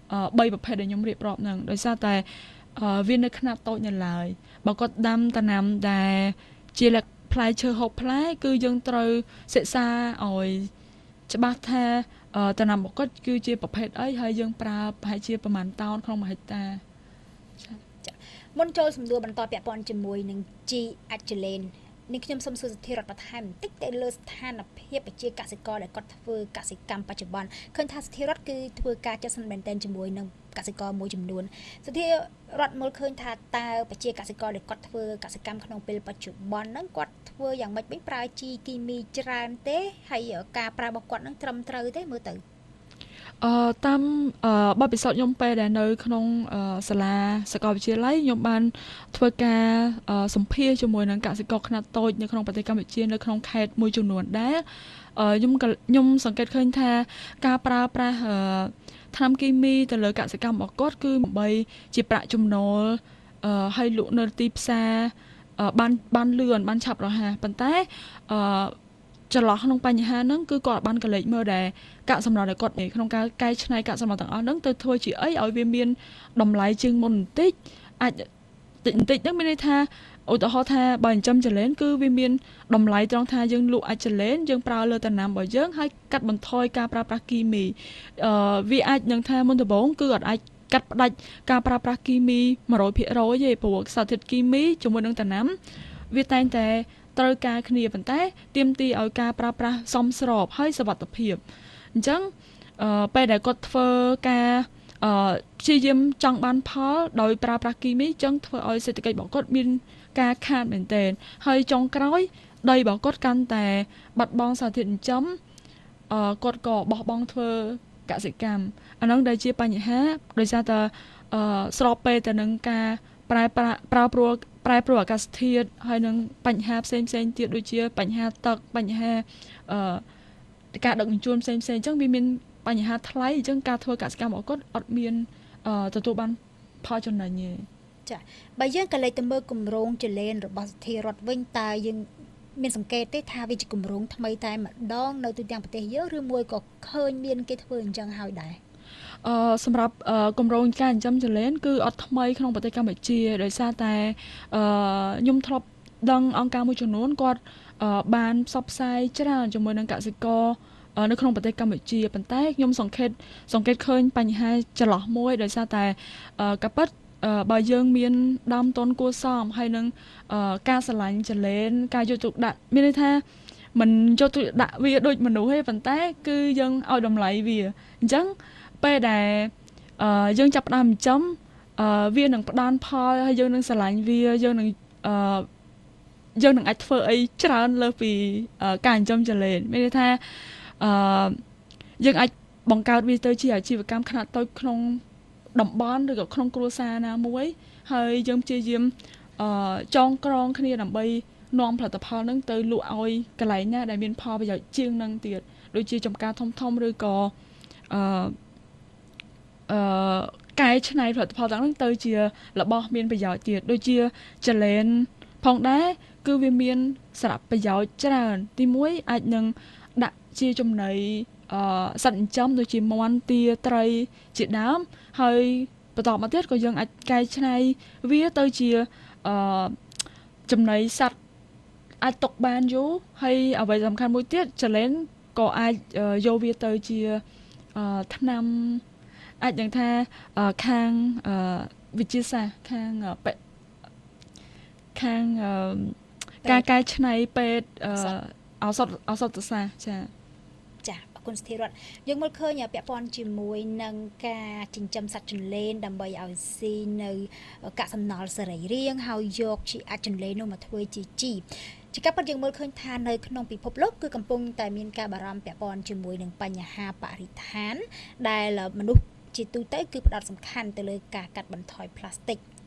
[SPEAKER 12] 3ប្រភេទដែលខ្ញុំរៀបរាប់ហ្នឹងដោយសារតែវានៅខ្នាតតូចនៅឡើយបើគាត់ដាំតំណាំដែលជាលក្ខផ្លែឈើហូបផ្លែគឺយើងត្រូវសិក្សាឲ្យច្បាស់ថាតំណាំរបស់គាត់គឺជាប្រភេទអីហើយយើងប្រើប្រហែលជាប្រមាណតោនក្នុងមួយហិកតា
[SPEAKER 6] ចាមុនចូលសំណួរបន្តពាក់ព័ន្ធជាមួយនឹង G Achelen នេះខ្ញុំសូមសួរសទ្ធារដ្ឋបន្ថែមបន្តិចទៅលើស្ថានភាពប្រជាកសិករដែលគាត់ធ្វើកសិកម្មបច្ចុប្បន្នឃើញថាសទ្ធារដ្ឋគឺធ្វើការចាត់សន្មែនតែនជាមួយនឹងកសិករមួយចំនួនសទ្ធារដ្ឋមើលឃើញថាតើប្រជាកសិករដែលគាត់ធ្វើកសិកម្មក្នុងពេលបច្ចុប្បន្នហ្នឹងគាត់ធ្វើយ៉ាងម៉េចវិញប្រើជីគីមីច្រើនទេហើយការប្រើរបស់គាត់ហ្នឹងត្រឹមត្រូវទេមើលទៅ
[SPEAKER 12] អឺតាមបទពិសោធន៍ខ្ញុំពេលដែលនៅក្នុងសាលាសាកលវិទ្យាល័យខ្ញុំបានធ្វើការសម្ភាសជាមួយនឹងកសិករខ្នាតតូចនៅក្នុងប្រទេសកម្ពុជានៅក្នុងខេត្តមួយចំនួនដែរខ្ញុំខ្ញុំសង្កេតឃើញថាការប្រើប្រាស់ថ្នាំគីមីទៅលើកសិកម្មរបស់គាត់គឺដើម្បីជាប្រាក់ចំណូលហើយលក់នៅទីផ្សារបានបានលឿនបានឆាប់រហ័សប៉ុន្តែអឺចន្លោះក្នុងបញ្ហាហ្នឹងគឺគាត់បានកលេចមើលដែរកាកសំណល់ដែលគាត់ក្នុងការកែច្នៃកាកសំណល់ទាំងអស់ហ្នឹងទៅធ្វើជាអីឲ្យវាមានតម្លៃជាងមុនបន្តិចអាចបន្តិចហ្នឹងមានន័យថាឧទាហរណ៍ថាបើចិញ្ចឹមចលែនគឺវាមានតម្លៃត្រង់ថាយើងលក់អាចចលែនយើងប្រើលើតំណាំរបស់យើងហើយកាត់បន្ថយការប្រើប្រាស់គីមីអឺវាអាចនឹងថាមុនដំបូងគឺអត់អាចកាត់ផ្ដាច់ការប្រើប្រាស់គីមីone hundred percent ទេព្រោះសារធាតុគីមីជាមួយនឹងតំណាំវាតែងតែត្រូវការគ្នាប៉ុន្តែទាមទារឲ្យការប្រើប្រាស់សមស្របហើយសុវត្ថិភាពអញ្ចឹងអឺពេលដែលគាត់ធ្វើការអឺព្យាយាមចង់បានផលដោយប្រើប្រាស់គីមីអញ្ចឹងធ្វើឲ្យសេដ្ឋកិច្ចរបស់គាត់មានការខាតមែនទែនហើយចុងក្រោយដីរបស់គាត់កាន់តែបាត់បង់សារធាតុចិញ្ចឹមអឺគាត់ក៏បោះបង់ធ្វើកសិកម្មអានោះដែលជាបញ្ហាដោយសារតែអឺស្របពេលទៅនឹងការប្រែប្រែប្រួលប្រែប្រួលអាកាសធាតុហើយនឹងបញ្ហាផ្សេងផ្សេងទៀតដូចជាបញ្ហាទឹកបញ្ហាអឺការដឹកជញ្ជូនផ្សេងផ្សេងអញ្ចឹងវាមានបញ្ហាថ្លៃអញ្ចឹងការធ្វើកសិកម្មរបស់គាត់អត់មានអឺទទួលបានផលចំណេញទេ
[SPEAKER 6] ចាបើយើងក៏លេចទៅមើលគម្រោងចលែនរបស់សទ្ធារដ្ឋវិញតើយើងមានសង្កេតទេថាវាជាគម្រោងថ្មីតែម្ដងនៅទូទាំងប្រទេសយើងឬមួយក៏ឃើញមានគេធ្វើអញ្ចឹងហើយដែរ
[SPEAKER 12] អឺសម្រាប់គម្រោងការចិញ្ចឹមចលែនគឺអត់ថ្មីក្នុងប្រទេសកម្ពុជាដោយសារតែអឺខ្ញុំធ្លាប់ដឹងអង្គការមួយចំនួនគាត់បានផ្សព្វផ្សាយច្រើនជាមួយនឹងកសិករនៅក្នុងប្រទេសកម្ពុជាប៉ុន្តែខ្ញុំសង្កេតសង្កេតឃើញបញ្ហាចន្លោះមួយដោយសារតែកាពិតបើយើងមានដើមទុនគួរសមហើយនឹងការស្រឡាញ់ចលែនការយកទុកដាក់មានន័យថាមិនយកទុកដាក់វាដូចមនុស្សទេប៉ុន្តែគឺយើងឲ្យតម្លៃវាអញ្ចឹងពេលដែលយើងចាប់ផ្ដើមចិញ្ចឹមវានឹងផ្ដានផលហើយយើងនឹងស្រឡាញ់វាយើងនឹងយើងនឹងអាចធ្វើអីច្រើនលើសពីការចិញ្ចឹមចលែនមានន័យថាអឺយើងអាចបង្កើតវាទៅជាអាជីវកម្មខ្នាតតូចក្នុងតំបន់ឬក៏ក្នុងគ្រួសារណាមួយហើយយើងព្យាយាមអឺចងក្រងគ្នាដើម្បីនាំផលិតផលហ្នឹងទៅលក់ឲ្យកន្លែងណាដែលមានផលប្រយោជន៍ជាងហ្នឹងទៀតដូចជាចំការធំធំឬក៏អឺអឺកែច្នៃផលិតផលទាំងហ្នឹងទៅជារបស់មានប្រយោជន៍ទៀតដូចជាចលែនផងដែរគឺវាមានសារៈប្រយោជន៍ច្រើនទីមួយអាចនឹងដាក់ជាចំណីអឺសត្វចិញ្ចឹមដូចជាមាន់ទាត្រីជាដើមហើយបន្តមកទៀតក៏យើងអាចកែច្នៃវាទៅជាអឺចំណីសត្វអាចទុកបានយូរហើយអ្វីសំខាន់មួយទៀតចលែនក៏អាចយកវាទៅជាអឺថ្នាំអាចនឹងថាខាងវិទ្យាសាស្ត្រខាងខាងការកែច្នៃពេទ្យឱសថឱសថសាស្ត្រចា
[SPEAKER 6] ចាអរគុណសទ្ធារដ្ឋយើងមើលឃើញពាក់ព័ន្ធជាមួយនឹងការចិញ្ចឹមសត្វចន្លេនដើម្បីឲ្យស៊ីនៅកាកសំណល់សរីរាង្គហើយយកជីអាចចន្លេននោះមកធ្វើជាជីជាការពិតយើងមើលឃើញថានៅក្នុងពិភពលោកគឺកំពុងតែមានការបារម្ភពាក់ព័ន្ធជាមួយនឹងបញ្ហាបរិស្ថានដែលមនុស្សជាទូទៅគឺផ្ដោតសំខាន់ទៅលើការកាត់បន្ថយផ្លាស្ទិក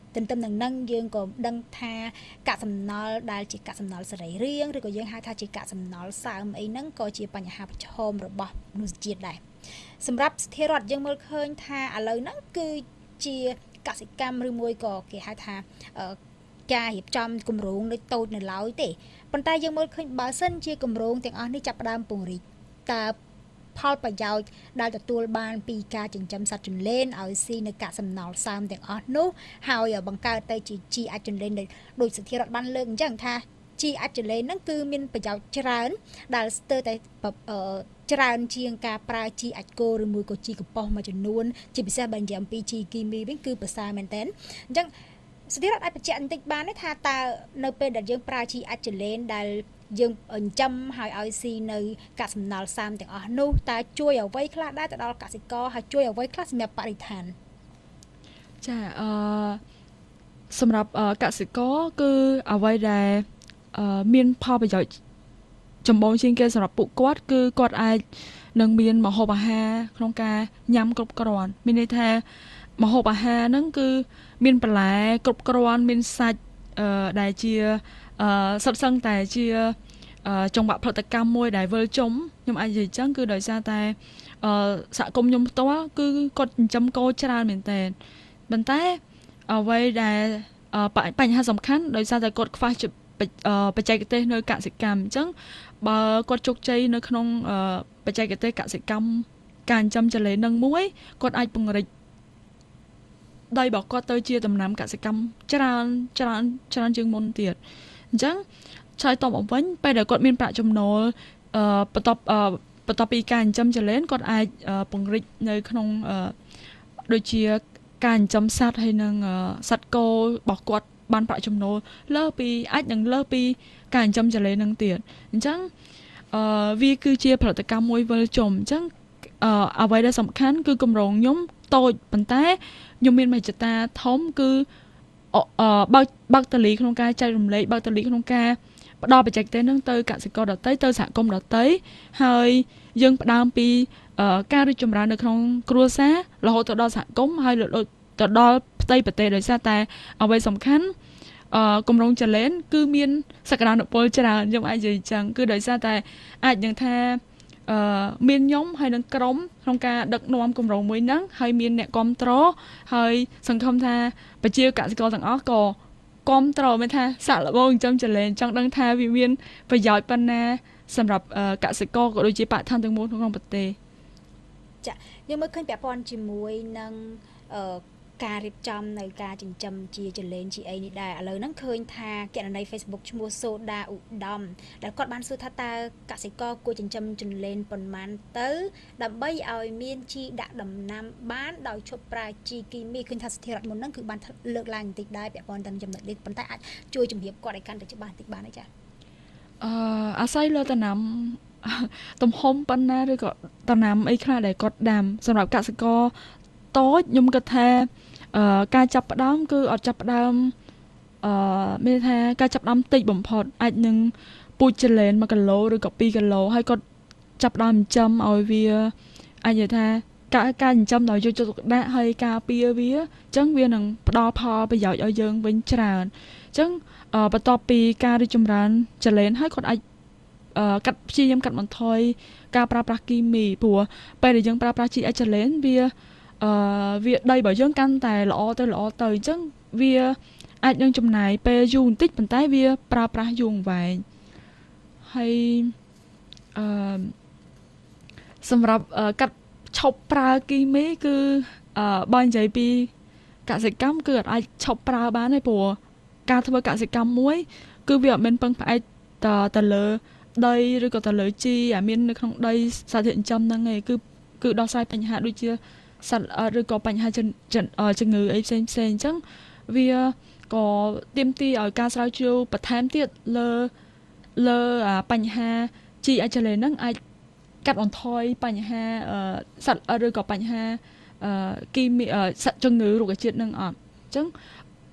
[SPEAKER 6] ទន្ទឹមនឹងនឹងយើងក៏ដឹងថាកាកសំណល់ដែលជាកាកសំណល់សរីរាង្គឬក៏យើងហៅថាជាកាកសំណល់សើមអីហ្នឹងក៏ជាបញ្ហាប្រឈមរបស់មនុស្សជាតិដែរសម្រាប់ស្ថិររដ្ឋយើងមើលឃើញថាឥឡូវហ្នឹងគឺជាកសិកម្មឬមួយក៏គេហៅថាការរៀបចំគម្រោងនៅតូចនៅឡើយទេប៉ុន្តែយើងមើលឃើញបើសិនជាគម្រោងទាំងអស់នេះចាប់ផ្ដើមពង្រីកតើផលប្រយោជន៍ដែលទទួលបានពីការចិញ្ចឹមសត្វទន្លេឲ្យស៊ីនៅកាកសំណល់សើមទាំងអស់នោះហើយបង្កើតទៅជាជីអាចទន្លេដោយសិទ្ធិរដ្ឋបានលើកអញ្ចឹងថាជីអាចទន្លេហ្នឹងគឺមានប្រយោជន៍ច្រើនដែលស្ទើរតែច្រើនជាងការប្រើជីអាចគោឬមួយក៏ជីកំប៉ុស្តមួយចំនួនជាពិសេសបើនិយាយអំពីជីគីមីវិញគឺប្រសើរមែនទែនអញ្ចឹងសិទ្ធិរដ្ឋអាចបញ្ជាក់បន្តិចបានទេថាតើនៅពេលដែលយើងប្រើជីអាចទន្លេដែលយើងចិញ្ចឹមហើយឲ្យស៊ីនៅកាកសំណល់សើមទាំងអស់នោះតើជួយអ្វីខ្លះដែរទៅដល់កសិករហើយជួយអ្វីខ្លះសម្រាប់បរិស្ថាន
[SPEAKER 12] ចាអឺសម្រាប់កសិករគឺអ្វីដែលមានផលប្រយោជន៍ចម្បងជាងគេសម្រាប់ពួកគាត់គឺគាត់អាចនឹងមានម្ហូបអាហារក្នុងការញ៉ាំគ្រប់គ្រាន់មានន័យថាម្ហូបអាហារហ្នឹងគឺមានបន្លែគ្រប់គ្រាន់មានសាច់ដែលជាសុទ្ធសឹងតែជាចង្វាក់ផលិតកម្មមួយដែលវិលជុំខ្ញុំអាចនិយាយចឹងគឺដោយសារតែសហគមន៍ខ្ញុំផ្ទាល់គឺគាត់ចិញ្ចឹមគោច្រើនមែនតើប៉ុន្តែអ្វីដែលបញ្ហាសំខាន់ដោយសារតែគាត់ខ្វះបច្ចេកទេសនៅកសិកម្មអញ្ចឹងបើគាត់ជោគជ័យនៅក្នុងបច្ចេកទេសកសិកម្មការចិញ្ចឹមចល័តនឹងមួយគាត់អាចពង្រីកដីរបស់គាត់ទៅជាដំណាំកសិកម្មច្រើនច្រើនច្រើនជាងមុនទៀតអញ្ចឹងឆ្លើយតបមកវិញពេលដែលគាត់មានប្រាក់ចំណូលបន្ទាប់បន្ទាប់ពីការចិញ្ចឹមចល័តគាត់អាចពង្រីកនៅក្នុងដូចជាការចិញ្ចឹមសត្វហើយនឹងសត្វគោរបស់គាត់បានប្រាក់ចំណូលលើសពីអាចនឹងលើសពីការចិញ្ចឹមចល័តនឹងទៀតអញ្ចឹងអឺវាគឺជាផលិតកម្មមួយវិលជុំអញ្ចឹងអឺអ្វីដែលសំខាន់គឺគម្រោងខ្ញុំតូចប៉ុន្តែខ្ញុំមានមហិច្ឆតាធំគឺអឺបើកបើកតលីក្នុងការចែករំលែកបើកតលីក្នុងការផ្ដល់បច្ចេកទេសនឹងទៅកសិករដទៃទៅសហគមន៍ដទៃហើយយើងផ្ដើមពីការរីកចម្រើននៅក្នុងគ្រួសាររហូតទៅដល់សហគមន៍ហើយទៅដល់ផ្ទៃប្រទេសដោយសារតែអ្វីសំខាន់អឺគម្រោងចល័តគឺមានសក្តានុពលច្រើនខ្ញុំអាចនិយាយចឹងគឺដោយសារតែអាចនឹងថាអឺមានខ្ញុំហើយនឹងក្រុមក្នុងការដឹកនាំគម្រោងមួយហ្នឹងហើយមានអ្នកគ្រប់គ្រងហើយសង្ឃឹមថាប្រជាកសិករទាំងអស់ក៏គ្រប់គ្រងមានថាសាក់លបងចិញ្ចឹមចល័តចង់ដឹងថាវាមានប្រយោជន៍ប៉ុណ្ណាសម្រាប់កសិករក៏ដូចជាបរិស្ថានទាំងមូលក្នុងប្រទេស
[SPEAKER 6] ចាយើងមើលឃើញពាក់ព័ន្ធជាមួយនឹងអឺការរៀបចំនៅការចិញ្ចឹមជាចលែងជាអីនេះដែរឥឡូវហ្នឹងឃើញថាគណនី Facebook ឈ្មោះសូដាឧត្តមដែលគាត់បានសួរថាតើកសិករគួរចិញ្ចឹមចលែងប៉ុន្មានទៅដើម្បីឲ្យមានជីដាក់ដំណាំបានដោយឈប់ប្រើជីគីមីឃើញថាស្ថិររដ្ឋមុនហ្នឹងគឺបានលើកឡើងបន្តិចដែរពាក់ព័ន្ធទៅនឹងចំណុចនេះប៉ុន្តែអាចជួយជំរាបគាត់ឲ្យកាន់តែច្បាស់បន្តិចបានទេចា
[SPEAKER 12] អឺអាស្រ័យលើដំណាំទំហំប៉ុណ្ណាឬក៏ដំណាំអីខ្លះដែលគាត់ដាំសម្រាប់កសិករតូចខ្ញុំគិតថាអឺការចាប់ផ្ដើមគឺអត់ចាប់ផ្ដើមអឺមានថាការចាប់ផ្ដើមតិចបំផុតអាចនឹងពូជចល័តមួយគីឡូឬក៏ពីរគីឡូហើយគាត់ចាប់ផ្ដើមចិញ្ចឹមឲ្យវាអាចនិយាយថាការការចិញ្ចឹមដោយយកចិត្តទុកដាក់ហើយការពារវាអញ្ចឹងវានឹងផ្ដល់ផលប្រយោជន៍ឲ្យយើងវិញច្រើនអញ្ចឹងបន្ទាប់ពីការរីកចម្រើនចល័តហើយគាត់អាចកាត់ព្យាយាមកាត់បន្ថយការប្រើប្រាស់គីមីព្រោះពេលដែលយើងប្រើប្រាស់ជីអេចល័តវាអឺវាដីរបស់យើងកាន់តែល្អទៅល្អទៅអញ្ចឹងវាអាចនឹងចំណាយពេលយូរបន្តិចប៉ុន្តែវាប្រើប្រាស់យូរអង្វែងហើយអឺសម្រាប់កាត់ឈប់ប្រើគីមីគឺអឺបើនិយាយពីកសិកម្មគឺអត់អាចឈប់ប្រើបានទេព្រោះការធ្វើកសិកម្មមួយគឺវាអត់មានពឹងផ្អែកទៅទៅលើដីឬក៏ទៅលើជីអាមាននៅក្នុងដីសារធាតុចិញ្ចឹមហ្នឹងឯងគឺគឺដោះស្រាយបញ្ហាដូចជាសត្វឬក៏បញ្ហាជំងឺអីផ្សេងផ្សេងអញ្ចឹងវាក៏ទាមទារឲ្យការស្រាវជ្រាវបន្ថែមទៀតលើលើបញ្ហាជីអេចល័តហ្នឹងអាចកាត់បន្ថយបញ្ហាសត្វឬក៏បញ្ហាគីមីសត្វជំងឺរុក្ខជាតិហ្នឹងអត់អញ្ចឹង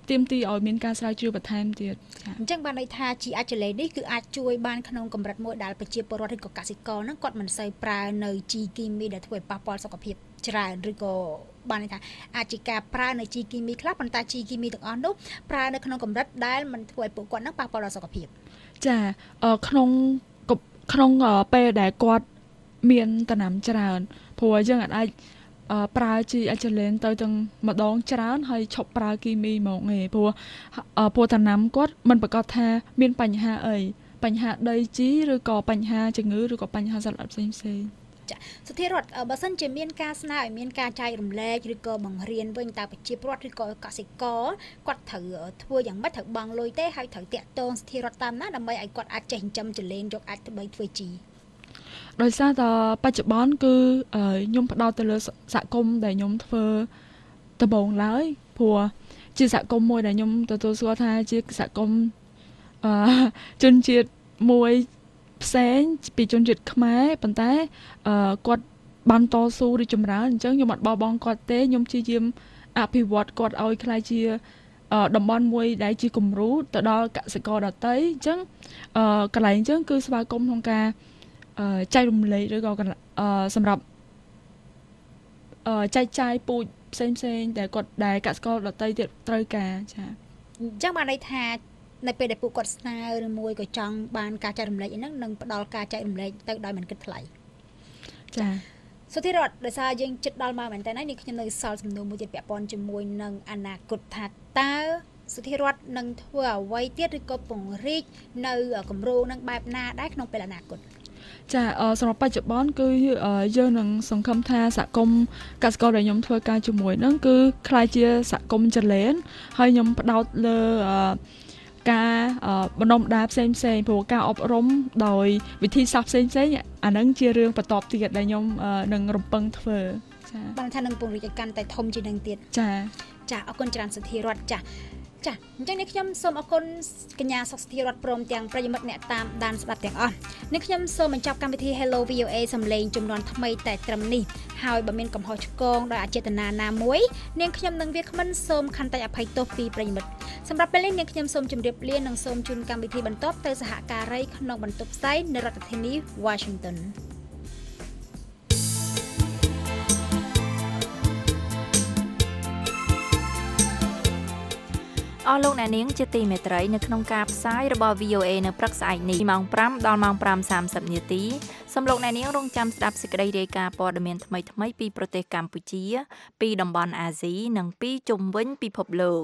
[SPEAKER 12] ទាមទារឲ្យមានការស្រាវជ្រាវបន្ថែមទៀត
[SPEAKER 6] អញ្ចឹងបានន័យថា G Achelate នេះគឺអាចជួយបានក្នុងកម្រិតមួយដែលប្រជាពលរដ្ឋឬក៏កសិករហ្នឹងគាត់មិនសូវប្រើនៅ G គីមីដែលធ្វើឲ្យប៉ះពាល់សុខភាពច្រើនឬក៏បានន័យថាអាចជាការប្រើនៅ G គីមីខ្លះប៉ុន្តែ G គីមីទាំងអស់នោះប្រើនៅក្នុងកម្រិតដែលមិនធ្វើឲ្យពួកគាត់ហ្នឹងប៉ះពាល់ដល់សុខភាព
[SPEAKER 12] ចាក្នុងក្នុងពេលដែលគាត់មានដំណាំច្រើនព្រោះយើងអាចប្រើជីអាចេលេនទៅទាំងម្ដងច្រើនហើយឈប់ប្រើគីមីហ្មងឯងព្រោះព្រោះដំណាំគាត់មិនប្រកាសថាមានបញ្ហាអីបញ្ហាដីជីឬក៏បញ្ហាជំងឺឬក៏បញ្ហាសត្វល្អិតផ្សេងផ្សេង
[SPEAKER 6] ចាសុធារដ្ឋបើសិនជាមានការស្នើឲ្យមានការចែករំលែកឬក៏បង្រៀនវិញតើប្រជាពលរដ្ឋឬក៏កសិករគាត់ត្រូវធ្វើយ៉ាងម៉េចត្រូវបង់លុយទេហើយត្រូវតាក់ទងសុធារដ្ឋតាមណាដើម្បីឲ្យគាត់អាចចេះចិញ្ចឹមចលេងយកអាចទៅធ្វើជី
[SPEAKER 12] ដោយសារតែបច្ចុប្បន្នគឺខ្ញុំផ្ដោតទៅលើសហគមន៍ដែលខ្ញុំធ្វើដំបូងឡើយព្រោះជាសហគមន៍មួយដែលខ្ញុំទទួលស្គាល់ថាជាសហគមន៍អឺជនជាតិមួយផ្សេងពីជនជាតិខ្មែរប៉ុន្តែអឺគាត់បានតស៊ូរីចម្រើនអញ្ចឹងខ្ញុំអត់បោះបង់គាត់ទេខ្ញុំព្យាយាមអភិវឌ្ឍគាត់ឲ្យក្លាយជាតំបន់មួយដែលជាគំរូទៅដល់កសិករដទៃអញ្ចឹងអឺកន្លែងអញ្ចឹងគឺស្វាគមន៍ក្នុងការចែករំលែកឬក៏សម្រាប់ចែកចាយពូជផ្សេងផ្សេងដែលគាត់ដែលកសិករដទៃទៀតត្រូវការចា
[SPEAKER 6] អញ្ចឹងបានន័យថានៅពេលដែលពួកគាត់ស្នើឬមួយក៏ចង់បានការចែករំលែកហ្នឹងនឹងផ្ដល់ការចែករំលែកទៅដោយមិនគិតថ្លៃ
[SPEAKER 12] ចា
[SPEAKER 6] សុធិរដ្ឋដោយសារយើងចិត្តដល់មកមែនតើនេះខ្ញុំនៅសល់សំណួរមួយទៀតពាក់ព័ន្ធជាមួយនឹងអនាគតថាតើសុធិរដ្ឋនឹងធ្វើអ្វីទៀតឬក៏ពង្រីកនៅគម្រោងនឹងបែបណាដែរក្នុងពេលអនាគត
[SPEAKER 12] ចាសម្រាប់បច្ចុប្បន្នគឺយើងនឹងសង្ឃឹមថាសហគមន៍កសិករដែលខ្ញុំធ្វើការជាមួយនឹងគឺខ្លាយជាសហគមន៍ចលែនហើយខ្ញុំផ្ដោតលើការបណ្ដុំដាផ្សេងផ្សេងព្រោះការអប់រំដោយវិធីសាស្ត្រផ្សេងផ្សេងអាហ្នឹងជារឿងបន្តទៀតដែលខ្ញុំនឹងរំពឹងធ្វើ
[SPEAKER 6] ចាបានថានឹងពង្រីកកាន់តែធំជាងនឹងទៀត
[SPEAKER 12] ចា
[SPEAKER 6] ចាអរគុណច្រើនសុធារដ្ឋចាចាអញ្ចឹងនេះខ្ញុំសូមអរគុណកញ្ញាសុខសុធារដ្ឋព្រមទាំងប្រិយមិត្តអ្នកតាមដានស្ដាប់ទាំងអស់នេះខ្ញុំសូមបញ្ចប់កម្មវិធី Hello វី អូ เอ សំឡេងចំនួនថ្មីតែត្រឹមនេះហើយបើមានកំហុសឆ្គងដោយអចេតនាណាមួយនាងខ្ញុំនឹងវាគ្មិនសូមខន្តីអភ័យទោសពីប្រិយមិត្តសម្រាប់ពេលនេះនាងខ្ញុំសូមជម្រាបលានិងសូមជូនកម្មវិធីបន្តទៅសហការីក្នុងបន្ទប់ផ្សាយនៅរដ្ឋធានី Washington
[SPEAKER 3] អស់លោកអ្នកនាងជាទីមេត្រីនៅក្នុងការផ្សាយរបស់ វី អូ เอ នៅព្រឹកស្អែកនេះម៉ោងប្រាំដល់ម៉ោងប្រាំសាមសិបនាទីសូមលោកអ្នកនាងរងចាំស្ដាប់សេចក្តីរាយការណ៍ព័ត៌មានថ្មីៗពីប្រទេសកម្ពុជាពីតំបន់អាស៊ីនិងពីជុំវិញពិភពលោក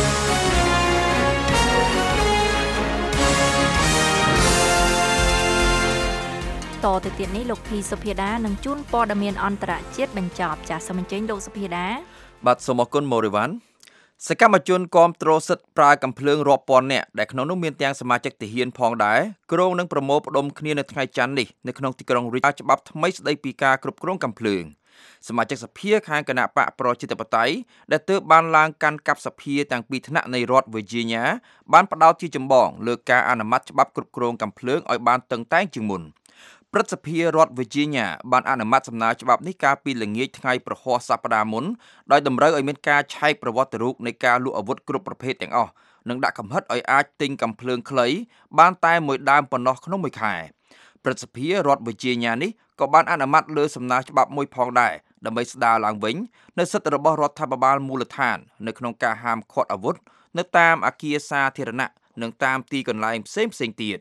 [SPEAKER 3] តទៅទៀតនេះលោកភីសុភាដានឹងជូនព័ត៌មានអន្តរជាតិបញ្ចប់ចាសសូមអញ្ជើញលោកសុភាដា
[SPEAKER 4] បាទសូមអរគុណម៉ូរីវ៉ាន់សកម្មជនគាំទ្រសិទ្ធិប្រើកាំភ្លើងរាប់ពាន់នាក់ដែលក្នុងនោះមានទាំងសមាជិកទាហានផងដែរគ្រងនឹងប្រមូលផ្ដុំគ្នានៅថ្ងៃច័ន្ទនេះនៅក្នុងទីក្រុងរីច្បាប់ថ្មីស្តីពីការគ្រប់គ្រងកាំភ្លើងសមាជិកសភាខាងគណៈបកប្រជាធិបតេយ្យដែលទើបបានឡើងកាន់កាប់សភាទាំងពីរថ្នាក់នៃរដ្ឋ Virginia បានផ្ដោតជាចម្បងលើការអនុម័តច្បាប់គ្រប់គ្រងកាំភ្លើងឲ្យបានតឹងតែងជាងមុនព្រឹទ្ធសភារដ្ឋ Virginia បានអនុម័តសំណើច្បាប់នេះកាលពីល្ងាចថ្ងៃប្រហ័សសប្តាហ៍មុនដោយតម្រូវឲ្យមានការឆែកប្រវត្តិរូបនៃការលក់អាវុធគ្រប់ប្រភេទទាំងអស់និងដាក់កំហិតឲ្យអាចទិញកាំភ្លើងខ្លីបានតែមួយដើមប៉ុណ្ណោះក្នុងមួយខែព្រឹទ្ធសភារដ្ឋ Virginia នេះក៏បានអនុម័តលើសំណើច្បាប់មួយផងដែរដើម្បីស្ដារឡើងវិញនូវសិទ្ធិរបស់រដ្ឋាភិបាលមូលដ្ឋាននៅក្នុងការហាមឃាត់អាវុធនៅតាមអគារសាធារណៈនិងតាមទីកន្លែងផ្សេងៗទៀត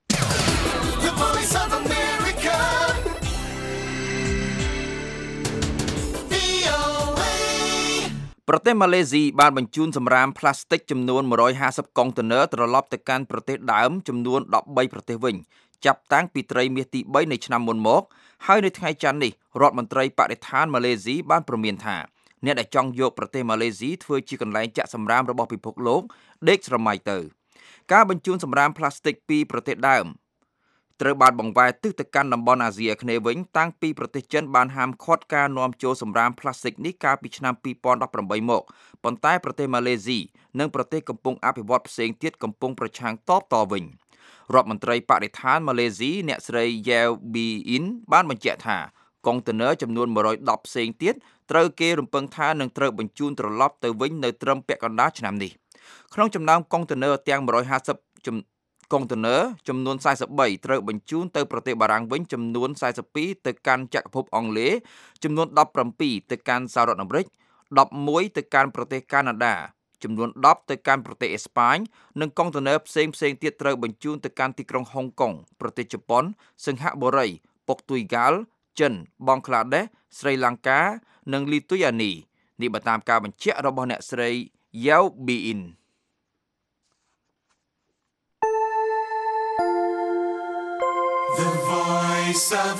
[SPEAKER 4] ប្រទេសម៉ាឡេស៊ីបានបញ្ជូនសម្រាមផ្លាស្ទិកចំនួនmột trăm hai mươiកុងតឺន័រត្រឡប់ទៅកាន់ប្រទេសដើមចំនួនដប់បីប្រទេសវិញចាប់តាំងពីត្រីមាសទីបីនៃឆ្នាំមុនមកហើយនៅថ្ងៃច័ន្ទនេះរដ្ឋមន្ត្រីបរិស្ថានម៉ាឡេស៊ីបានព្រមានថាអ្នកដែលចង់យកប្រទេសម៉ាឡេស៊ីធ្វើជាកន្លែងចាក់សម្រាមរបស់ពិភពលោកដេកស្រមៃទៅការបញ្ជូនសម្រាមផ្លាស្ទិកពីប្រទេសដើមត្រូវបានបង្វែរទិសទៅកាន់តំបន់អាស៊ីអាគ្នេយ៍វិញតាំងពីប្រទេសចិនបានហាមឃាត់ការនាំចូលសម្រាមផ្លាស្ទិកនេះកាលពីឆ្នាំពីរពាន់ដប់ប្រាំបីមកប៉ុន្តែប្រទេសម៉ាឡេស៊ីនិងប្រទេសកំពុងអភិវឌ្ឍផ្សេងទៀតកំពុងប្រឆាំងតបតវិញរដ្ឋមន្ត្រីបរិស្ថានម៉ាឡេស៊ីអ្នកស្រី Yeo Bin បានបញ្ជាក់ថាកុងតឺន័រចំនួនmột trămដប់ផ្សេងទៀតត្រូវគេរំពឹងថានឹងត្រូវបញ្ជូនត្រឡប់ទៅវិញនៅត្រឹមពាក់កណ្ដាលឆ្នាំនេះក្នុងចំណោមកុងតឺន័រទាំងone hundred fiftyចំកុងតឺន័រចំនួនforty-threeត្រូវបញ្ជូនទៅប្រទេសបារាំងវិញចំនួនforty-twoទៅកាន់ចក្រភពអង់គ្លេសចំនួនseventeenទៅកាន់សហរដ្ឋអាមេរិកelevenទៅកាន់ប្រទេសកាណាដាចំនួនtenទៅកាន់ប្រទេសអេស្ប៉ាញនិងកុងតឺន័រផ្សេងផ្សេងទៀតត្រូវបញ្ជូនទៅកាន់ទីក្រុងហុងកុងប្រទេសជប៉ុនសិង្ហបុរីពុកទុយហ្គាល់ចិនបង់ក្លាដេសស្រីលង្កានិងលីទុយអានីនេះបើតាមការបញ្ជាក់របស់អ្នកស្រីយ៉ាវប៊ីអ៊ីន
[SPEAKER 2] The Voice of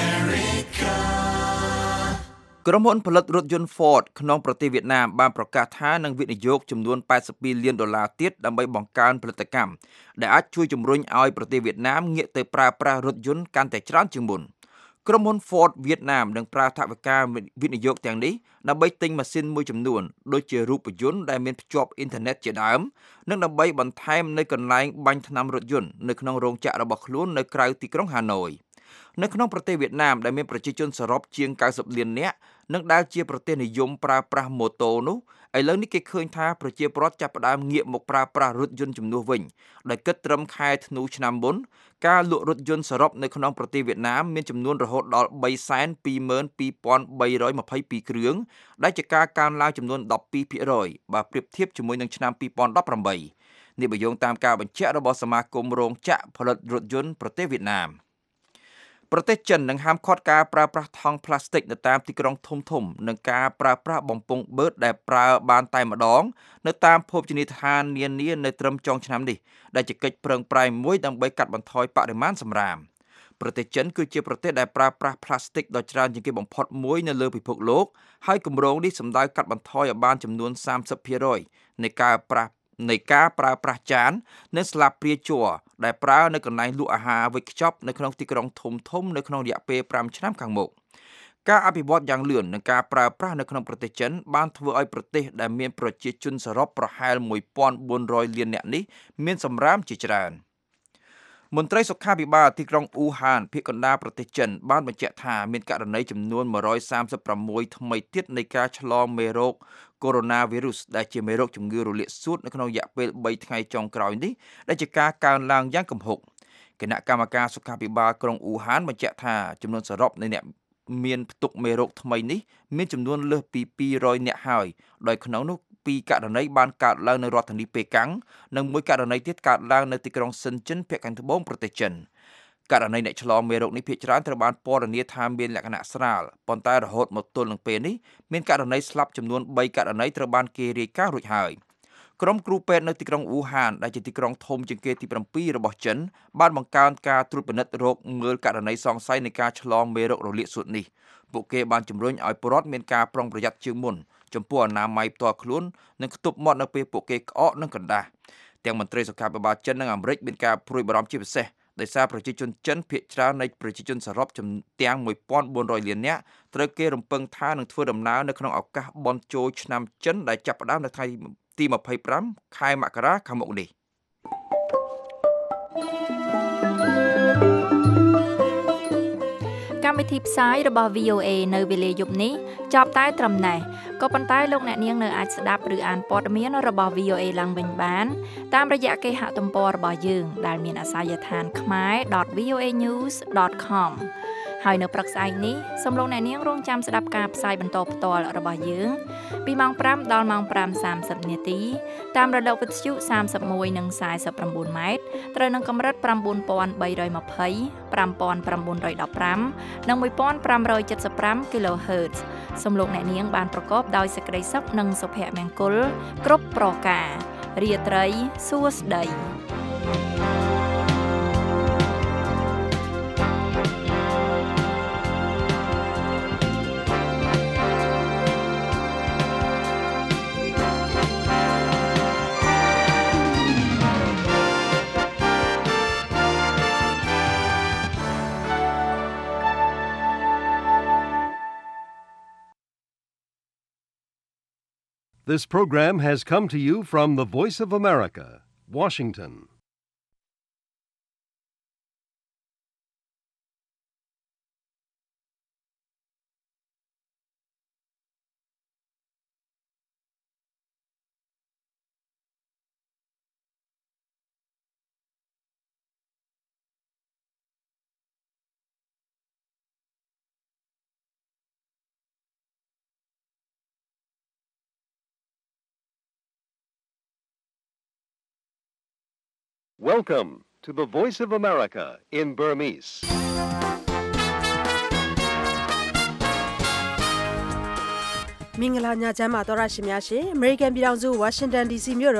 [SPEAKER 2] America
[SPEAKER 4] ក្រុមហ៊ុនផលិតរថយន្ត Ford ក្នុងប្រទេសវៀតណាមបានប្រកាសថានឹងវិនិយោគចំនួនeighty-twoលានដុល្លារទៀតដើម្បីបង្កើនផលិតកម្មដែលអាចជួយជំរុញឲ្យប្រទេសវៀតណាមងាកទៅប្រើប្រាស់រថយន្តកាន់តែច្រើនជាងមុនក្រុមហ៊ុន Ford វៀតណាមនឹងប្រើថវិកាវិនិយោគទាំងនេះដើម្បីទិញម៉ាស៊ីនមួយចំនួនដូចជារូបយន្តដែលមានភ្ជាប់អ៊ីនធឺណិតជាដើមនិងដើម្បីបន្ថែមនៅកន្លែងបាញ់ថ្នាំរថយន្តនៅក្នុងរោងចក្ររបស់ខ្លួននៅក្រៅទីក្រុងហាណូយនៅក្នុងប្រទេសវៀតណាមដែលមានប្រជាជនសរុបជាងninetyលាននាក់និងដែលជាប្រទេសនិយមប្រើប្រាស់ម៉ូតូនោះឥឡូវនេះគេឃើញថាប្រជាពលរដ្ឋចាប់ផ្ដើមងាកមកប្រើប្រាស់រថយន្តជំនួសវិញដោយគិតត្រឹមខែធ្នូឆ្នាំមុនការលក់រថយន្តសរុបនៅក្នុងប្រទេសវៀតណាមមានចំនួនរហូតដល់three hundred twenty-two thousand three hundred twenty-twoគ្រឿងដែលជាការកើនឡើងចំនួនtwelve percent បើប្រៀបធៀបជាមួយនឹងឆ្នាំtwo thousand eighteenនេះបើយោងតាមការបញ្ជាក់របស់សមាគមរោងចក្រផលិតរថយន្តប្រទេសវៀតណាមប្រទេសចិននឹងហាមឃាត់ការប្រើប្រាស់ថង់ប្លាស្ទិកនៅតាមទីក្រុងធំៗនិងការប្រើប្រាស់បំពង់បឺតដែលប្រើបានតែម្ដងនៅតាមភោជនីយដ្ឋាននានានៅត្រឹមចុងឆ្នាំនេះដែលជាកិច្ចប្រឹងប្រែងមួយដើម្បីកាត់បន្ថយបរិមាណសម្រាមប្រទេសចិនគឺជាប្រទេសដែលប្រើប្រាស់ប្លាស្ទិកដ៏ច្រើនជាងគេបំផុតមួយនៅលើពិភពលោកហើយគម្រោងនេះសម្ដៅកាត់បន្ថយឲ្យបានចំនួនthirty percentនៃការប្រាស់នៃការប្រើប្រាស់ចាននិងស្លាបព្រាជ័រដែលប្រើនៅកន្លែងលក់អាហារវេចខ្ចប់នៅក្នុងទីក្រុងធំៗនៅក្នុងរយៈពេលfiveឆ្នាំខាងមុខការអភិវឌ្ឍយ៉ាងលឿននិងការប្រើប្រាស់នៅក្នុងប្រទេសចិនបានធ្វើឲ្យប្រទេសដែលមានប្រជាជនសរុបប្រហែលone thousand four hundredលាននាក់នេះមានសម្រាមជាច្រើនមន្ត្រីសុខាភិបាលទីក្រុងអ៊ូហានភាគកណ្ដាលប្រទេសចិនបានបញ្ជាក់ថាមានករណីចំនួនone hundred thirty-sixថ្មីទៀតនៃការឆ្លងមេរោគកូវីដ -Coronavirus ដែលជាមេរោគជំងឺរលាកសួតនៅក្នុងរយៈពេលthreeថ្ងៃចុងក្រោយនេះដែលជាការកើនឡើងយ៉ាងគំហុកគណៈកម្មការសុខាភិបាលក្រុងអ៊ូហានបញ្ជាក់ថាចំនួនសរុបនៃអ្នកមានផ្ទុកមេរោគថ្មីនេះមានចំនួនលើសពីtwo hundredនាក់ហើយដោយក្នុងនោះពីរករណីបានកើតឡើងនៅរដ្ឋធានីប៉េកាំងនិងមួយករណីទៀតកើតឡើងនៅទីក្រុងសិនជិនភាគខាងត្បូងប្រទេសចិនករណីអ្នកឆ្លងមេរោគនេះភាគច្រើនត្រូវបានពណ៌នាថាមានលក្ខណៈស្រាលប៉ុន្តែរហូតមកទល់នឹងពេលនេះមានករណីស្លាប់ចំនួនthreeករណីត្រូវបានគេរាយការណ៍រួចហើយក្រុមគ្រូពេទ្យនៅទីក្រុងអ៊ូហានដែលជាទីក្រុងធំជាងគេទីsevenរបស់ចិនបានបង្កើនការត្រួតពិនិត្យរោគមើលករណីសង្ស័យនៃការឆ្លងមេរោគរលាកសួតនេះពួកគេបានជំរុញឲ្យពលរដ្ឋមានការប្រុងប្រយ័ត្នជាងមុនចំពោះអនាម័យផ្ទាល់ខ្លួននិងខ្ទប់មាត់នៅពេលពួកគេក្អកនិងកណ្ដាស់ទាំងមន្ត្រីសុខាភិបាលចិននិងអាមេរិកមានការព្រួយបារម្ភជាពិសេសដោយសារប្រជាជនចិនភាគច្រើននៃប្រជាជនសរុបទាំងone thousand four hundredលាននាក់ត្រូវគេរំពឹងថានឹងធ្វើដំណើរនៅក្នុងឱកាសបុណ្យចូលឆ្នាំចិនដែលចាប់ផ្ដើមនៅថ្ងៃទីtwenty-fiveខែមករាខាងមុខនេះ
[SPEAKER 3] កម្មវិធីផ្សាយរបស់ V O A នៅវេលាយប់នេះចប់តែត្រឹមនេះក៏ប៉ុន្តែលោកអ្នកនាងនៅអាចស្ដាប់ឬអានព័ត៌មានរបស់ V O A ឡើងវិញបានតាមរយៈគេហទំព័ររបស់យើងដែលមានអាសយដ្ឋាន khmae dot v o a news dot com ហើយនៅព្រឹកស្អែកនេះសូមលោកអ្នកនាងរងចាំស្ដាប់ការផ្សាយបន្តផ្ទាល់របស់យើងពីម៉ោងfiveដល់ម៉ោងfive thirtyនាទីតាមរលកវិទ្យុthirty-oneនិងforty-nineម៉ែត្រត្រូវនឹងកម្រិតnine thousand three hundred twenty, five thousand nine hundred fifteenនិងfifteen seventy-five kilohertz សូមលោកអ្នកនាងបានប្រកបដោយសេចក្តីសុខនិងសុភមង្គលគ្រប់ប្រការរាត្រីសួស្តី
[SPEAKER 1] This program has come to you from the Voice of America, Washington. Welcome to the Voice of America in Burmese.
[SPEAKER 13] မင်္ဂလာညချမ်းပါတော်ရရှိများရှင် American ပြည်ထောင်စု Washington ဒီ စီ မြို့